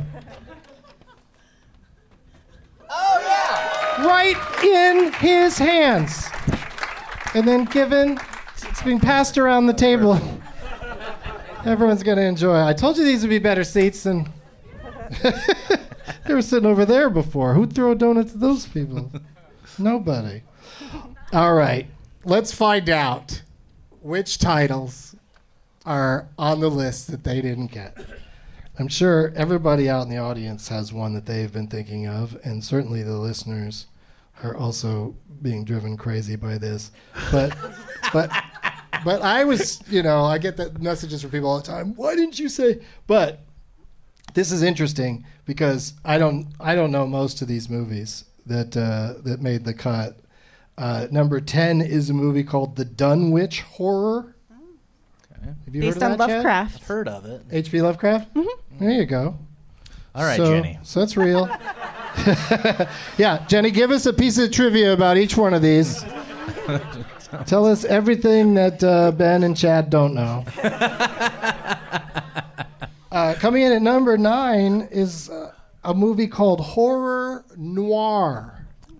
Oh, yeah! Right in his hands. And then it's being passed around the table. Everyone's going to enjoy it. I told you these would be better seats than... They were sitting over there before. Who'd throw a donut to those people? Nobody. All right. Let's find out which titles are on the list that they didn't get. I'm sure everybody out in the audience has one that they've been thinking of, and certainly the listeners are also being driven crazy by this. But I was, I get that messages from people all the time. Why didn't you say? But this is interesting because I don't know most of these movies that made the cut. Number 10 is a movie called The Dunwich Horror. Okay. Have you Based heard of on that, Lovecraft. I've heard of it. H.P. Lovecraft? Mm-hmm. There you go. All right, Jenny. So that's real. Yeah, Jenny, give us a piece of trivia about each one of these. Tell us everything that Ben and Chad don't know. Coming in at number 9 is a movie called Horror Noir.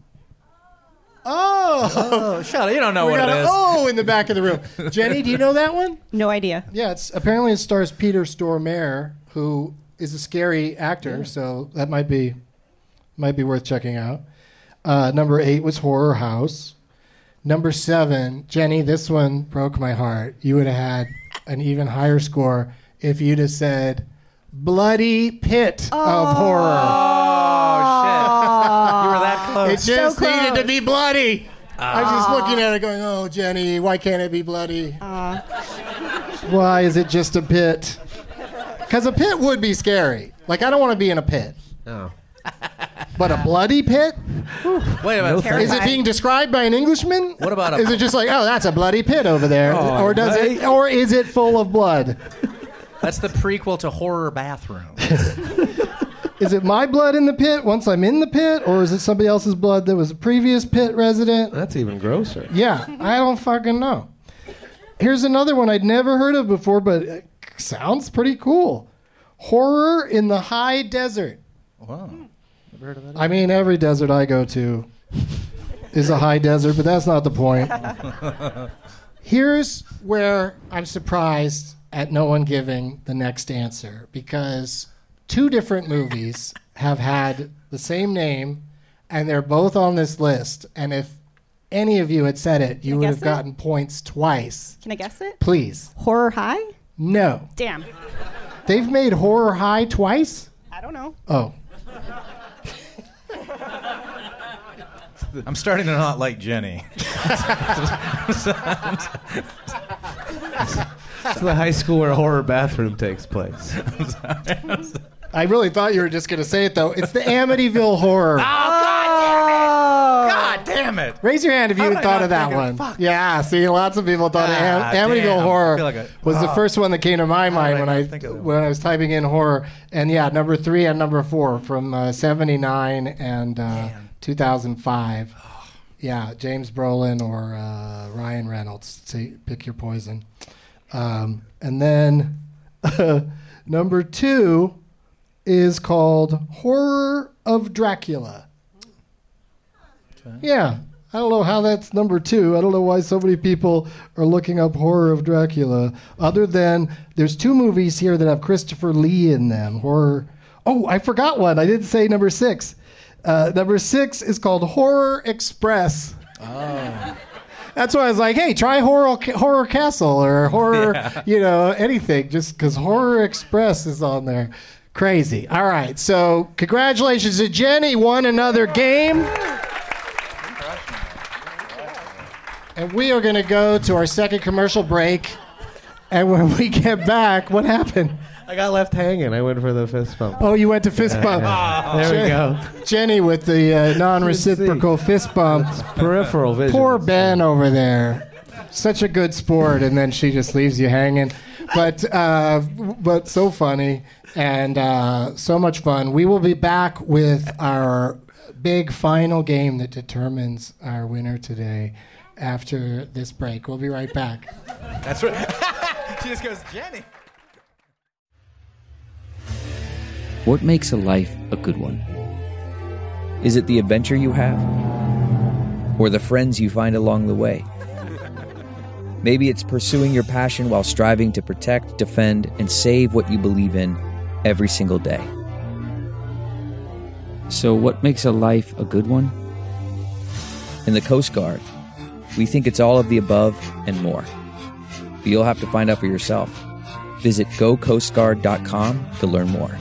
Oh, shut up. You don't know what it is. Oh, in the back of the room. Jenny, do you know that one? No idea. Yeah, it stars Peter Stormare, who is a scary actor, so that might be worth checking out. Number 8 was Horror House. Number 7, Jenny, this one broke my heart. You would have had an even higher score if you'd have said Bloody Pit of Horror. Oh, shit. You were that close. It just So needed to close. be bloody. I was just looking at it going, oh, Jenny, why can't it be bloody? Why is it just a pit? Because a pit would be scary. Like, I don't want to be in a pit. Oh. But a bloody pit? Wait a minute. Is it being described by an Englishman? What about Is it just like, oh, that's a bloody pit over there? Or does it? Or is it full of blood? That's the prequel to Horror Bathroom. Is it my blood in the pit once I'm in the pit? Or is it somebody else's blood that was a previous pit resident? That's even grosser. Yeah, I don't fucking know. Here's another one I'd never heard of before, but it sounds pretty cool. Horror in the High Desert. Wow. Never heard of that. I mean, every desert I go to is a high desert, but that's not the point. Here's where I'm surprised at no one giving the next answer, because 2 different movies have had the same name, and they're both on this list. And if any of you had said it, you would have gotten points twice. Can I guess it? Please. Horror High? No. Damn. They've made Horror High twice? I don't know. Oh. I'm starting to not like Jenny. It's the high school where Horror Bathroom takes place. I really thought you were just going to say it, though. It's the Amityville Horror. God damn it! Raise your hand if you had thought of that one. Yeah, see, lots of people thought of Amityville damn. Horror I feel like was the first one that came to my mind when I was typing in horror. And yeah, number 3 and number 4 from 79 and 2005. Yeah, James Brolin or Ryan Reynolds. Pick your poison. And then number 2 is called Horror of Dracula. Okay. Yeah, I don't know how that's number 2. I don't know why so many people are looking up Horror of Dracula, other than there's 2 movies here that have Christopher Lee in them. Horror. Oh, I forgot one. I didn't say number 6. Number 6 is called Horror Express. Oh. That's why I was like, hey, try Horror Castle or Horror, anything, just because Horror Express is on there. Crazy. All right, so congratulations to Jenny, won another game. And we are going to go to our second commercial break. And when we get back, what happened? I got left hanging. I went for the fist bump. Oh, you went to fist bump. Yeah. There we go. Jenny with the non-reciprocal fist bump. It's peripheral vision. Poor Ben over there. Such a good sport, and then she just leaves you hanging. But so funny and so much fun. We will be back with our big final game that determines our winner today after this break. We'll be right back. That's right. She just goes, Jenny. What makes a life a good one? Is it the adventure you have? Or the friends you find along the way? Maybe it's pursuing your passion while striving to protect, defend, and save what you believe in every single day. So what makes a life a good one? In the Coast Guard, we think it's all of the above and more. But you'll have to find out for yourself. Visit gocoastguard.com to learn more.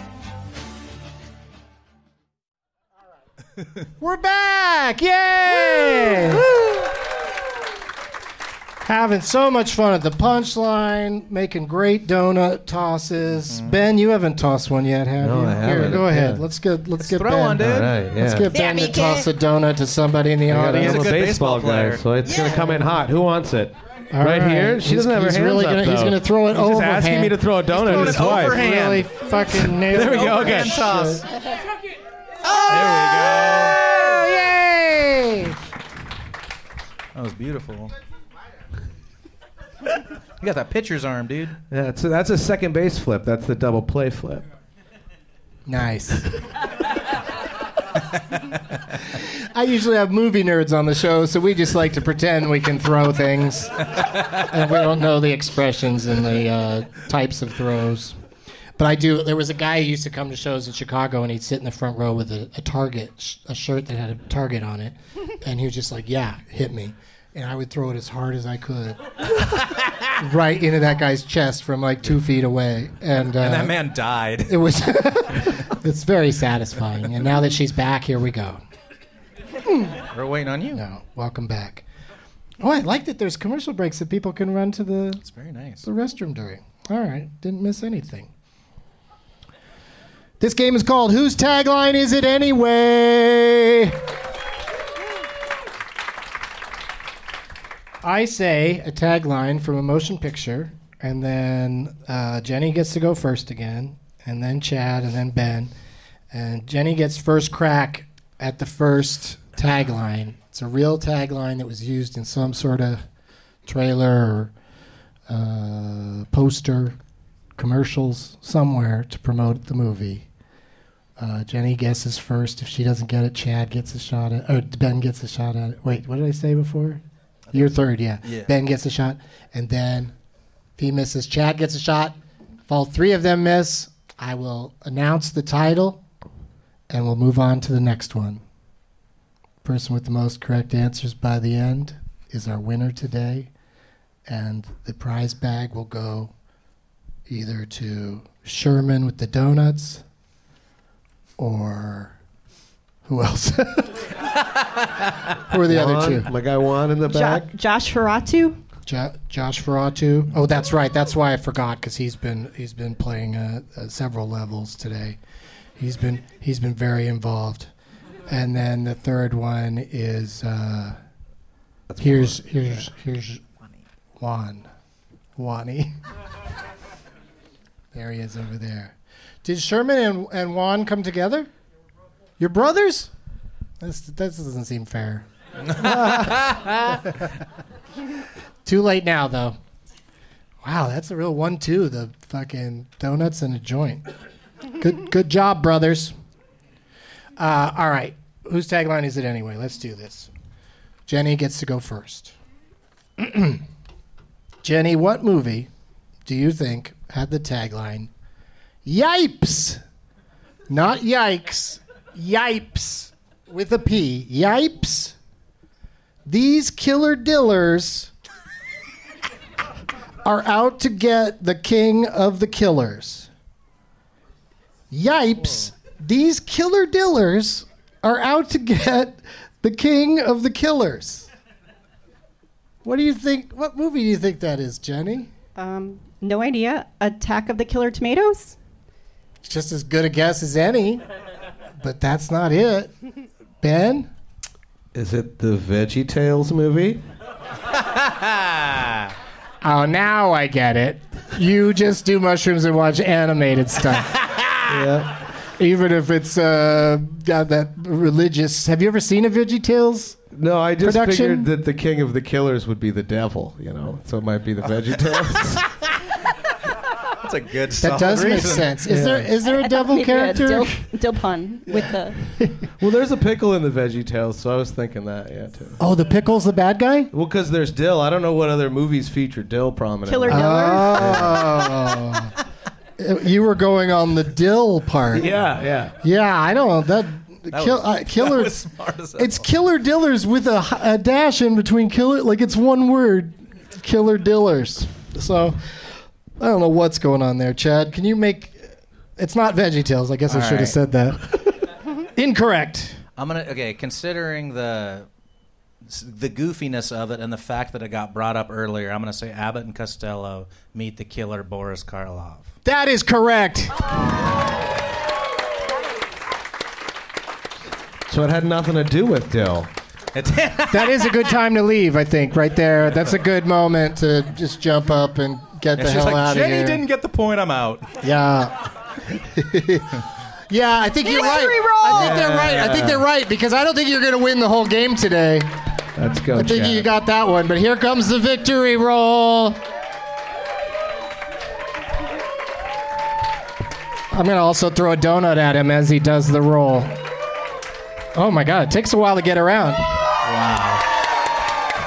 We're back! Yay! Woo! Having so much fun at the Punchline, making great donut tosses. Mm-hmm. Ben, you haven't tossed one yet, have you? I haven't. Here, go ahead. Yeah. Let's get throw Ben. one, dude. All right, yeah. Let's get Ben to toss a donut to somebody in the audience. I'm a baseball guy, so it's going to come in hot. Who wants it? Right here? She doesn't have her hands up, He's going to throw it overhand. He's just asking me to throw a donut at his wife. Really fucking nailed it. There we go. Okay. Toss. There we go. Yay! That was beautiful. You got that pitcher's arm, dude. Yeah, so that's a second base flip. That's the double play flip. Nice. I usually have movie nerds on the show, so we just like to pretend we can throw things. And we don't know the expressions and the types of throws. But I do. There was a guy who used to come to shows in Chicago, and he'd sit in the front row with a Target, a shirt that had a Target on it, and he was just like, "Yeah, hit me," and I would throw it as hard as I could, right into that guy's chest from like 2 feet away, and that man died. It was. It's very satisfying. And now that she's back, here we go. We're waiting on you. No, welcome back. Oh, I like that there's commercial breaks that people can run to the. It's very nice. The restroom during. All right, didn't miss anything. This game is called Whose Tagline Is It Anyway? I say a tagline from a motion picture, and then Jenny gets to go first again, and then Chad, and then Ben. And Jenny gets first crack at the first tagline. It's a real tagline that was used in some sort of trailer or poster, commercials, somewhere to promote the movie. Jenny guesses first. If she doesn't get it, Chad gets a shot at it. Or Ben gets a shot at it. Wait, what did I say before? You're third, yeah. Ben gets a shot. And then if he misses, Chad gets a shot. If all three of them miss, I will announce the title, and we'll move on to the next one. Person with the most correct answers by the end is our winner today. And the prize bag will go either to Sherman with the donuts, or who else? Who are the other two? My guy Juan in the back. Josh Ferratu. Josh Ferratu. Oh, that's right. That's why I forgot, because he's been playing several levels today. He's been very involved. And then the third one is here's Juan. Wani. There he is over there. Did Sherman and Juan come together? Your brothers? That doesn't seem fair. Too late now, though. Wow, that's a real 1-2. The fucking donuts and a joint. Good job, brothers. All right. Whose tagline is it anyway? Let's do this. Jenny gets to go first. Jenny, what movie do you think had the tagline, Yipes? Not yikes. Yipes. With a P. Yipes. These killer dillers are out to get the king of the killers. Yipes. These killer dillers are out to get the king of the killers. What do you think? What movie do you think that is, Jenny? No idea. Attack of the Killer Tomatoes? It's just as good a guess as any, but that's not it. Ben? Is it the VeggieTales movie? Oh, now I get it. You just do mushrooms and watch animated stuff. Yeah. Even if it's got that religious. Have you ever seen a VeggieTales? No, I just production? figured that the king of the killers would be the devil, so it might be the VeggieTales. That's a good. That does make sense. Is there a devil character? Dill pun with the. Well, there's a pickle in the VeggieTales, so I was thinking that, too. Oh, the pickle's the bad guy? Well, because there's dill. I don't know what other movies feature dill prominently. Killer Diller. Oh. You were going on the dill part. Yeah. Yeah, I don't know. Killer. That was smart as hell. It's Killer Dillers with a dash in between killer. Like it's one word. Killer Dillers. So I don't know what's going on there, Chad. Can you make? It's not VeggieTales. I guess I should have said that. Incorrect. Considering the goofiness of it and the fact that it got brought up earlier, I'm gonna say Abbott and Costello meet the killer Boris Karloff. That is correct. So it had nothing to do with dill. That is a good time to leave, I think, right there. That's a good moment to just jump up and get the hell out of here. Jenny didn't get the point, I'm out. Yeah. Yeah, I think you're right. I think they're right. I think they're right, because I don't think you're going to win the whole game today. Let's go, I think Chad. you got that one, but here comes the victory roll. I'm going to also throw a donut at him as he does the roll. Oh my God, it takes a while to get around. Wow.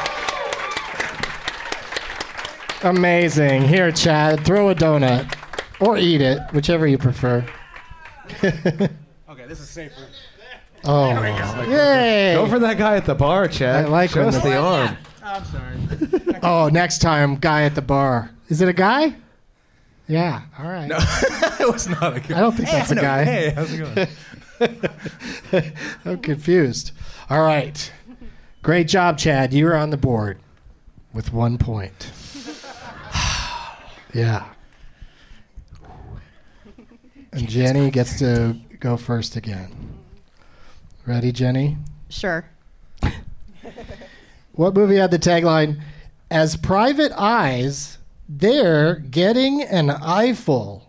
Amazing. Here, Chad, throw a donut. Or eat it, whichever you prefer. Okay, this is safer. Oh, yay! Go for that guy at the bar, Chad. I like Show when us the- the arm. I'm sorry. Oh, next time, guy at the bar. Is it a guy? Yeah, all right. No, it was not a guy. I don't think that's a guy. Hey, how's it going? I'm confused. All right. Great job, Chad. You're on the board with 1 point. Yeah. And Jenny gets to go first again. Ready, Jenny? Sure. What movie had the tagline, "As private eyes, they're getting an eyeful"?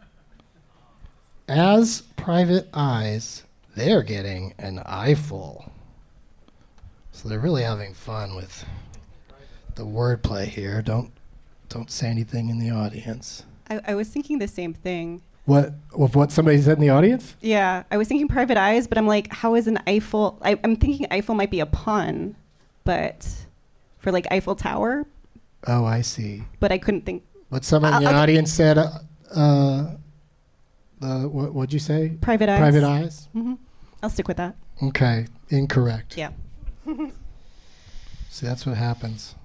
As private eyes, they're getting an eyeful. So they're really having fun with the wordplay here. Don't say anything in the audience. I was thinking the same thing. What somebody said in the audience? Yeah, I was thinking private eyes, but I'm like, how is an Eiffel? I'm thinking Eiffel might be a pun, but for like Eiffel Tower. Oh, I see. But I couldn't think. What someone in the audience said. What'd you say? Private eyes. Private eyes. Mm-hmm. I'll stick with that. Okay, incorrect. Yeah. See, that's what happens.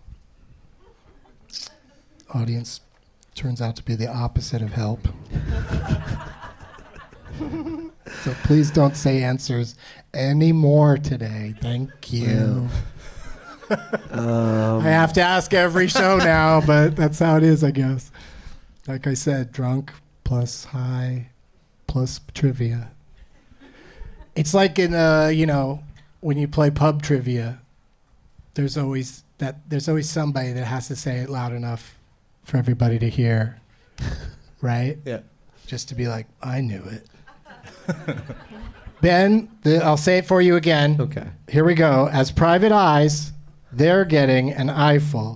Audience turns out to be the opposite of help. So please don't say answers anymore today. Thank you. I have to ask every show now, but that's how it is, I guess. Like I said, drunk plus high plus trivia. It's like in when you play pub trivia, there's always somebody that has to say it loud enough for everybody to hear, right? Yeah. Just to be like, I knew it. Ben, I'll say it for you again. Okay. Here we go. As private eyes, they're getting an eyeful.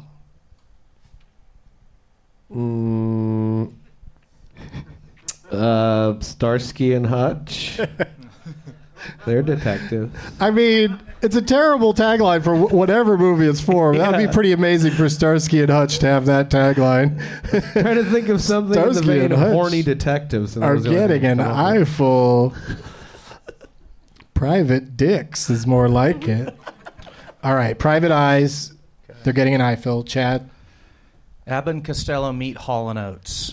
Starsky and Hutch. They're detectives. I mean, it's a terrible tagline for whatever movie it's for. That would be pretty amazing for Starsky and Hutch to have that tagline. Trying to think of something in the Starsky vein and of Hutch horny detectives. are getting an eyeful. Private dicks is more like it. All right, private eyes. They're getting an eyeful. Chad? Abbott and Costello meet Hall & Oates.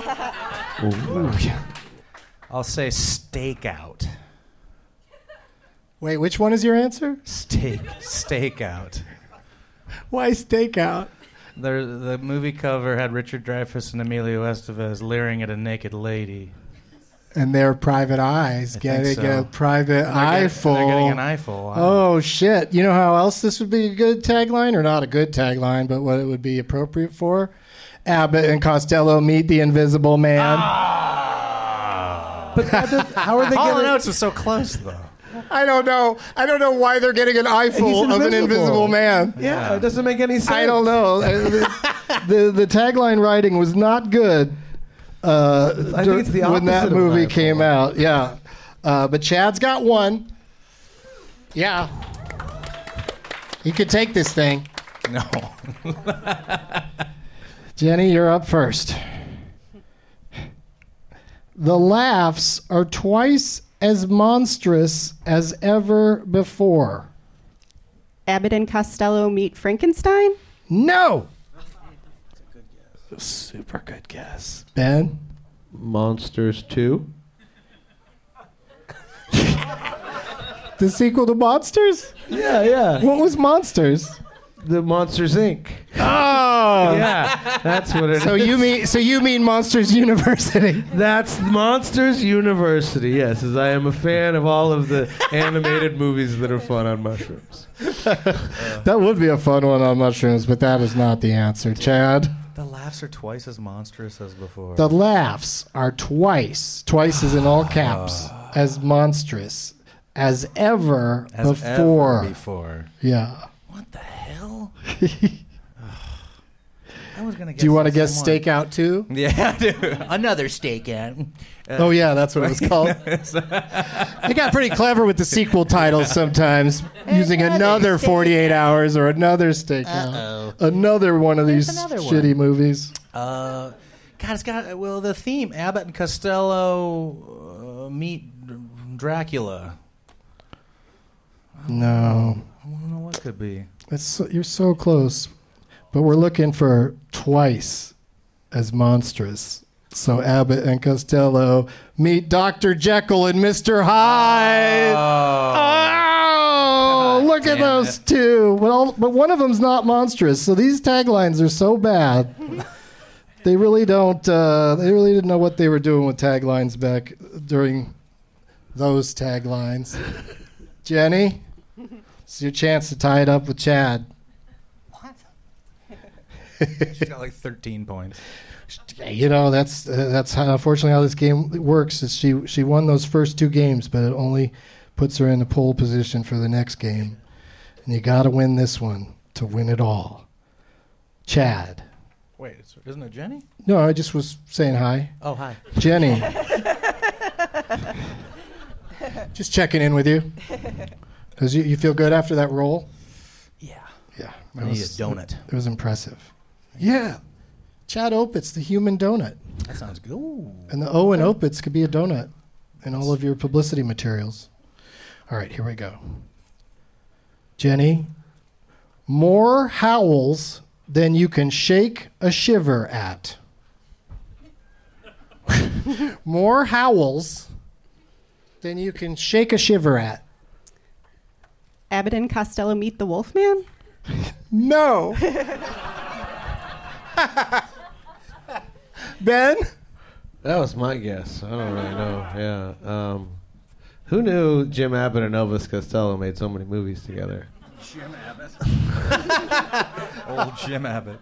I'll say stakeout. Wait, which one is your answer? Stakeout. Why stakeout? The movie cover had Richard Dreyfuss and Emilio Estevez leering at a naked lady. And their private eyes getting a private eyeful. They're getting an eyeful. Wow. Oh, shit. You know how else this would be a good tagline? Or not a good tagline, but what it would be appropriate for? Abbott and Costello meet the Invisible Man. But how are they Hall & getting... Oates was so close, though. I don't know. I don't know why they're getting an eyeful of an invisible man. Yeah, it doesn't make any sense. I don't know. The tagline writing was not good. I think it's the opposite when that of an movie eyeful. came out. Yeah, but Chad's got one. Yeah, he could take this thing. No. Jenny, you're up first. The laughs are twice as monstrous as ever before. Abbott and Costello meet Frankenstein? No! Super good guess. Ben? Monsters 2. The sequel to Monsters? Yeah. What was Monsters? The Monsters, Inc. Oh! Yeah, that's what it is. So you mean Monsters University? That's Monsters University, yes, as I am a fan of all of the animated movies that are fun on mushrooms. That would be a fun one on mushrooms, but that is not the answer. Chad? The laughs are twice as monstrous as before. The laughs are twice is in all caps, as monstrous as ever before. Ever before. Yeah. What the hell? I was gonna guess. Do you want to the guess same one. stakeout too? Yeah, I do. Another stakeout. Oh yeah, that's what it was called. They got pretty clever with the sequel titles sometimes, using another 48 Hours or another stakeout. Another one of these shitty movies. God, it's got the theme. Abbott and Costello meet Dracula. No. I don't know what could be. You're so close, but we're looking for twice as monstrous. So Abbott and Costello meet Dr. Jekyll and Mr. Hyde. Oh, look at those two. But one of them's not monstrous. So these taglines are so bad. They really don't. They really didn't know what they were doing with taglines back during those taglines. Jenny, it's your chance to tie it up with Chad. She's got like 13 points. You know, that's how, unfortunately how this game works. Is she won those first 2 games, but it only puts her in the pole position for the next game. And you got to win this one to win it all. Chad. Wait, isn't it Jenny? No, I just was saying hi. Oh, hi. Jenny. Just checking in with you. Because you feel good after that roll? Yeah. Yeah. I need a donut. It was impressive. Yeah. Chad Opitz, the human donut. That sounds good. Ooh. And the O in Opitz could be a donut in all of your publicity materials. All right, here we go. Jenny, more howls than you can shake a shiver at. More howls than you can shake a shiver at. Abbott and Costello meet the Wolfman? No. Ben? That was my guess. I don't really know. Yeah. Who knew Jim Abbott and Elvis Costello made so many movies together? Jim Abbott. Old Jim Abbott.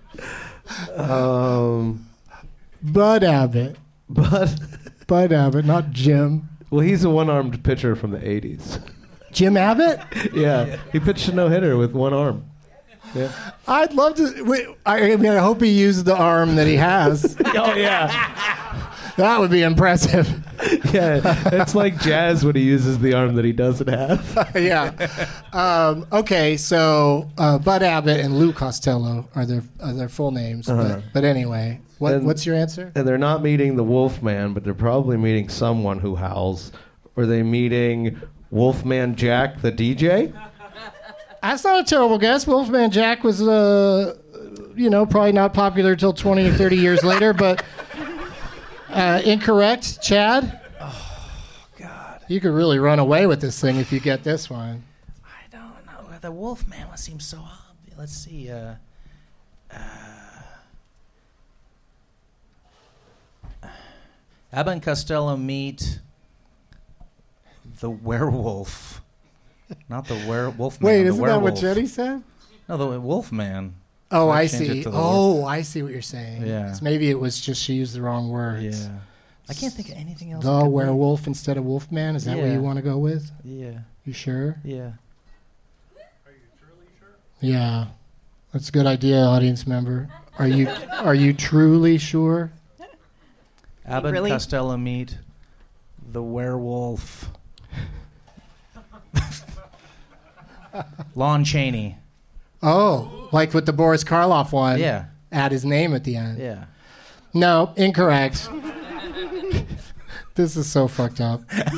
Bud Abbott. Bud Abbott, not Jim. Well, he's a one-armed pitcher from the 80s. Jim Abbott? Yeah. He pitched a no-hitter with one arm. Yeah. I'd love to. I hope he used the arm that he has. Oh, yeah. That would be impressive. Yeah. It's like Jazz when he uses the arm that he doesn't have. Yeah. Okay, so Bud Abbott and Lou Costello are their full names. Uh-huh. But anyway, what's your answer? And they're not meeting the Wolfman, but they're probably meeting someone who howls. Or are they meeting Wolfman Jack, the DJ? That's not a terrible guess. Wolfman Jack was, probably not popular until 20 or 30 years later, but incorrect. Chad? Oh, God. You could really run away with this thing if you get this one. I don't know. The Wolfman one seems so obvious. Let's see. Abbott and Costello meet the werewolf. Not the werewolf man. Wait, isn't that what Jenny said? No, the Wolfman. Oh, I see. I see what you're saying. Yeah. Maybe it was just she used the wrong words. Yeah. I can't think of anything else. The werewolf instead of Wolfman? Is that what you want to go with? Yeah. You sure? Yeah. Are you truly sure? Yeah. That's a good idea, audience member. Are you truly sure? Abbott and Costello meet the werewolf. Lon Chaney. Oh, like with the Boris Karloff one. Yeah. Add his name at the end. Yeah. No, incorrect. This is so fucked up.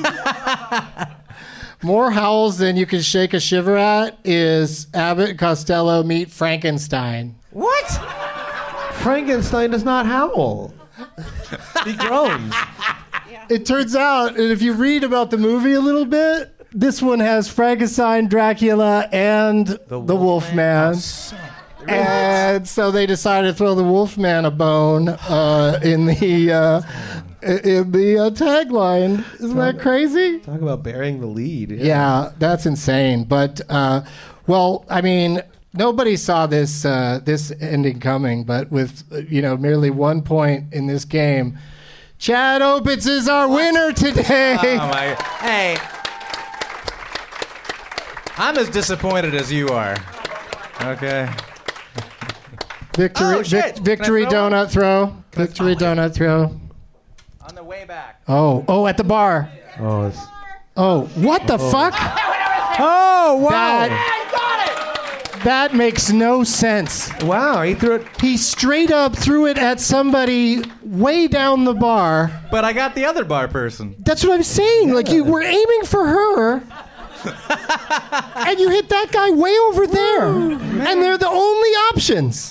More howls than you can shake a shiver at is Abbott and Costello meet Frankenstein. What? Frankenstein does not howl. He groans. It turns out, and if you read about the movie a little bit, this one has Frankenstein, Dracula, and the Wolfman. And so they decided to throw the Wolfman a bone in the tagline. Isn't that crazy? Talk about bearing the lead. Yeah, that's insane. But nobody saw this ending coming. But with merely 1 point in this game, Chad Opitz is our winner today. Oh my! Hey, I'm as disappointed as you are. Okay. Victory donut throw. Victory donut throw. On the way back. Oh, at the bar. Oh, what the fuck? Oh, wow. That makes no sense. Wow, he threw it. He straight up threw it at somebody way down the bar. But I got the other bar person. That's what I'm saying. Like, you were aiming for her, and you hit that guy way over there. And they're the only options.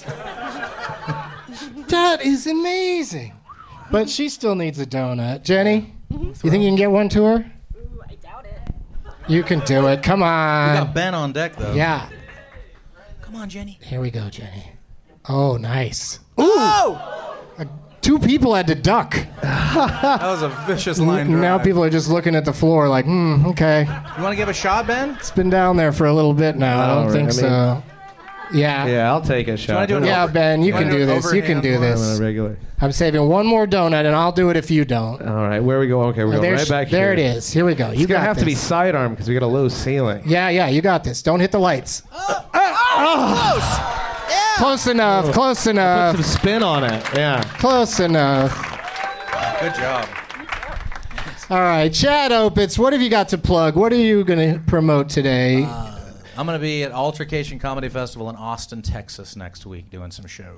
That is amazing. But she still needs a donut. Jenny, you think you can get one to her? Ooh, I doubt it. You can do it. Come on. We got Ben on deck, though. Yeah. Come on, Jenny. Here we go, Jenny. Oh, nice. Ooh! 2 people had to duck. That was a vicious line drive. Now people are just looking at the floor like, okay. You want to give a shot, Ben? It's been down there for a little bit now. I don't think so. Yeah. Yeah, I'll take a shot. Yeah, Ben, you can do this. You can do this. Regular. I'm saving one more donut, and I'll do it if you don't. All right, where are we going? Okay, we're going right back here. There it is. Here we go. You It's going got to have this. to be sidearm because we got a low ceiling. Yeah, you got this. Don't hit the lights. Close! Yeah! Close enough. Close enough. Put some spin on it. Yeah. Close enough. Good job. All right, Chad Opitz, what have you got to plug? What are you going to promote today? I'm going to be at Altercation Comedy Festival in Austin, Texas next week doing some shows.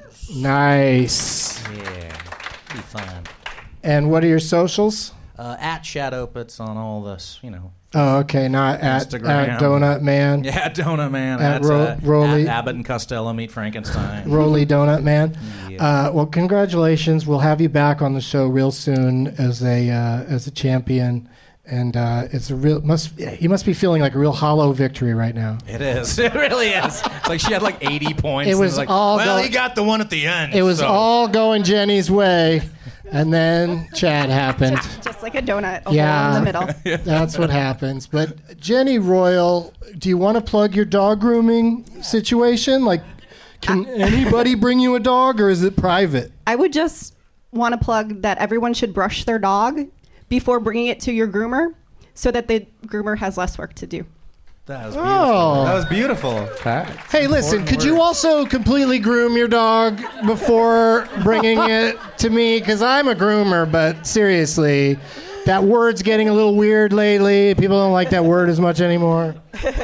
Nice. Yeah. Be fun. And what are your socials? At Chad Opitz on all this, Oh, okay. Not at Instagram. Donut Man. Yeah, Donut Man. At At Rolly. Abbott and Costello meet Frankenstein. Rolly Donut Man. Well, congratulations. We'll have you back on the show real soon as a champion. And it's a real you must be feeling like a real hollow victory right now. It is. It really is. It's like she had like 80 points. It was like, all well, he got the one at the end. It was all going Jenny's way, and then Chad happened. Just like a donut over Yeah. in the middle. That's what happens. But Jenny Royal, do you want to plug your dog grooming situation? Like, can anybody bring you a dog, or is it private? I would just want to plug that everyone should brush their dog before bringing it to your groomer so that the groomer has less work to do. That was beautiful. Oh. That was beautiful. Hey, listen, could you also completely groom your dog before bringing it to me? Because I'm a groomer, but seriously, that word's getting a little weird lately. People don't like that word as much anymore.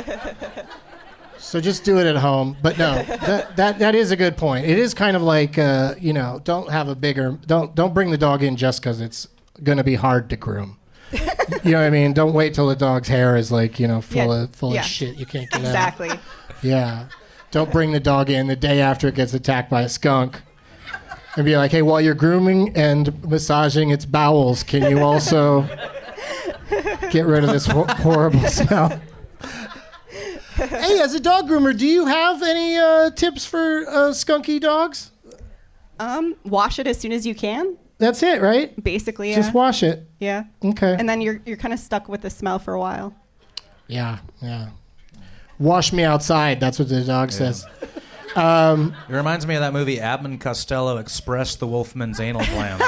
So just do it at home. But no, that is a good point. It is kind of like, don't bring the dog in just because it's going to be hard to groom. You know what I mean? Don't wait till the dog's hair is like, full of shit you can't get out. Exactly. Yeah. Don't bring the dog in the day after it gets attacked by a skunk. And be like, hey, while you're grooming and massaging its bowels, can you also get rid of this horrible smell? Hey, as a dog groomer, do you have any tips for skunky dogs? Wash it as soon as you can. That's it, right? Basically, yeah. Just wash it. Yeah. Okay. And then you're kind of stuck with the smell for a while. Yeah. Wash me outside. That's what the dog says. It reminds me of that movie Abbott and Costello Express the Wolfman's Anal Glands.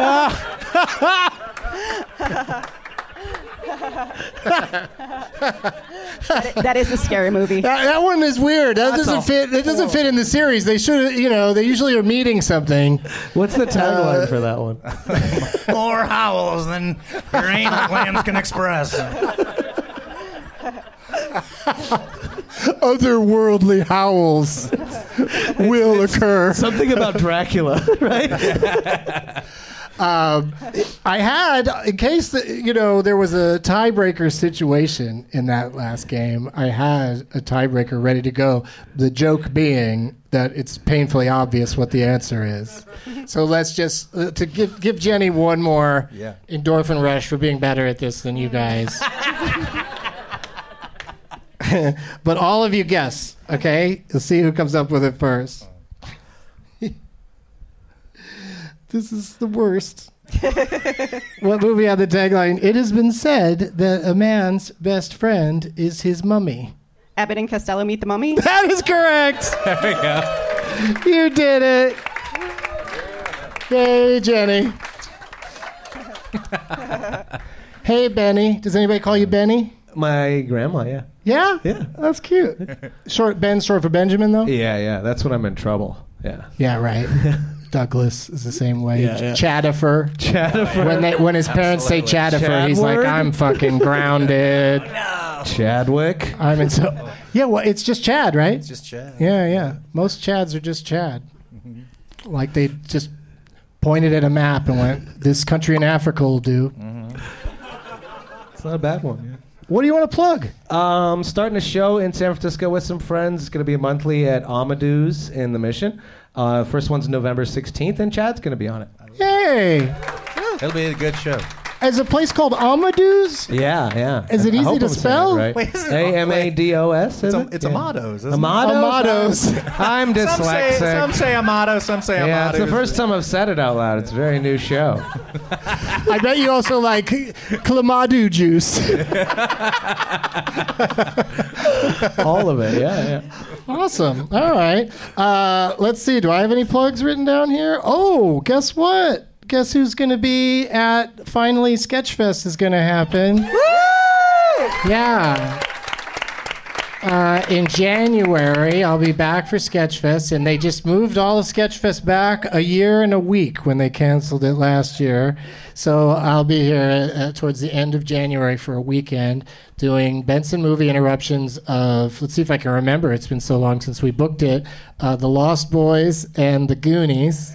That is a scary movie. That one is weird. That doesn't fit. It doesn't fit in the series. They should, they usually are meeting something. What's the tagline for that one? More howls than your anal glands can express. Otherworldly howls will occur. Something about Dracula, right? I had, in case there was a tiebreaker situation in that last game, I had a tiebreaker ready to go. The joke being that it's painfully obvious what the answer is. So let's just to give Jenny one more endorphin rush for being better at this than you guys. But all of you guess, okay? Let's see who comes up with it first. This is the worst. What movie had the tagline? It has been said that a man's best friend is his mummy. Abbott and Costello Meet the Mummy? That is correct. There we go. You did it. Hey, Jenny. Hey, Benny. Does anybody call you Benny? My grandma, yeah. Yeah? Yeah. That's cute. Ben, short for Benjamin, though? Yeah. That's when I'm in trouble. Yeah. Yeah, right. Douglas is the same way. Yeah. Chadifer. When his parents say Chadifer, he's like, I'm fucking grounded. No. Chadwick. I'm in so. Yeah, well, it's just Chad, right? It's just Chad. Yeah. Most Chads are just Chad. Like they just pointed at a map and went, "This country in Africa will do." It's not a bad one. Yeah. What do you want to plug? Starting a show in San Francisco with some friends. It's going to be monthly at Amadeus in the Mission. First one's November 16th, and Chad's going to be on it. Yay! It'll be a good show. Is a place called Amadeus? Yeah. Is it I easy hope to I'm saying spell? it right. Wait, is it- AMADOS? It's Amados. isn't it? Amados? I'm dyslexic. Some say Amados, some say Amados. Yeah, it's the first time I've said it out loud. It's a very new show. I bet you also like Clamadu juice. All of it, yeah. Awesome. All right. Let's see. Do I have any plugs written down here? Oh, guess what? Guess who's going to be at Finally Sketchfest is going to happen. Woo! Yeah. In January, I'll be back for Sketchfest, and they just moved all of Sketchfest back a year and a week when they canceled it last year. So I'll be here towards the end of January for a weekend doing Benson movie interruptions of, let's see if I can remember, it's been so long since we booked it, The Lost Boys and The Goonies.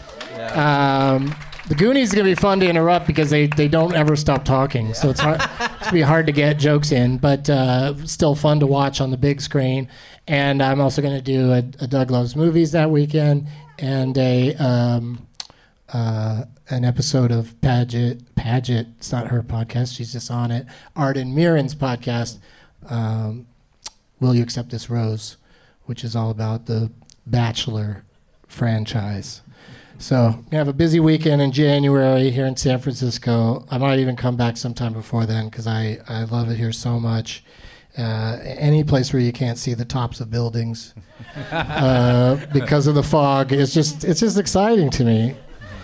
The Goonies is going to be fun to interrupt because they don't ever stop talking. So it's hard, it's going to be hard to get jokes in, but still fun to watch on the big screen. And I'm also going to do a Doug Loves Movies that weekend and an episode of Paget. It's not her podcast. She's just on it. Arden Mirren's podcast, Will You Accept This Rose, which is all about the Bachelor franchise. So I'm going to have a busy weekend in January here in San Francisco. I might even come back sometime before then because I love it here so much. Any place where you can't see the tops of buildings because of the fog, it's just exciting to me.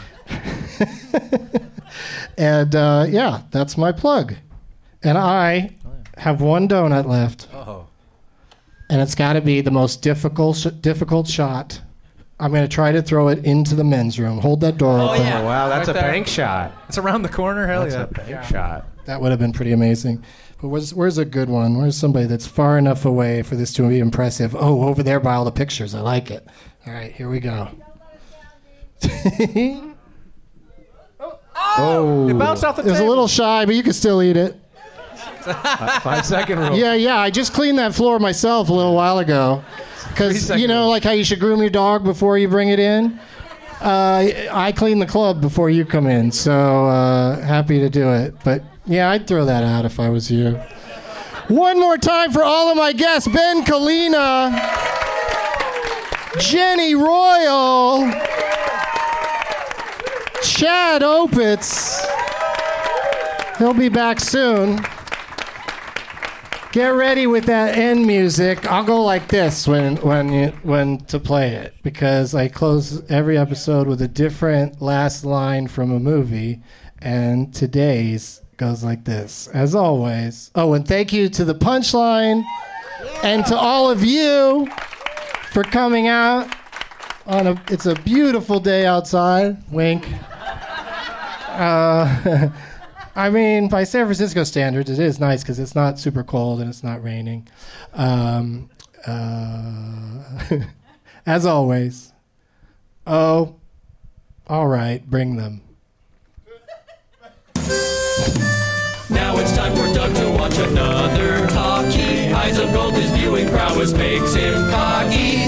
And yeah, that's my plug. And I have one donut left. Oh. And it's got to be the most difficult shot. I'm going to try to throw it into the men's room. Hold that door open. Yeah. Oh, wow, that's Right a there. bank shot. It's around the corner. Hell That's yeah. a bank shot. That would have been pretty amazing. But where's a good one? Where's somebody that's far enough away for this to be impressive? Oh, over there by all the pictures. I like it. All right, here we go. Oh. It bounced off the It was a table. little shy, but you can still eat it. 5 second rule. Yeah, I just cleaned that floor myself a little while ago. Because, you know, like how you should groom your dog before you bring it in? I clean the club before you come in, so happy to do it. But, yeah, I'd throw that out if I was you. One more time for all of my guests. Ben Kalina, Jenny Royal, Chad Opitz. He'll be back soon. Get ready with that end music. I'll go like this when to play it because I close every episode with a different last line from a movie, and today's goes like this. As always. Oh, and thank you to the Punchline and to all of you for coming out on it's a beautiful day outside. Wink. I mean, by San Francisco standards, it is nice because it's not super cold and it's not raining. As always. Oh, all right, bring them. Now it's time for Doug to watch another talkie. Eyes of gold, his viewing prowess makes him cocky.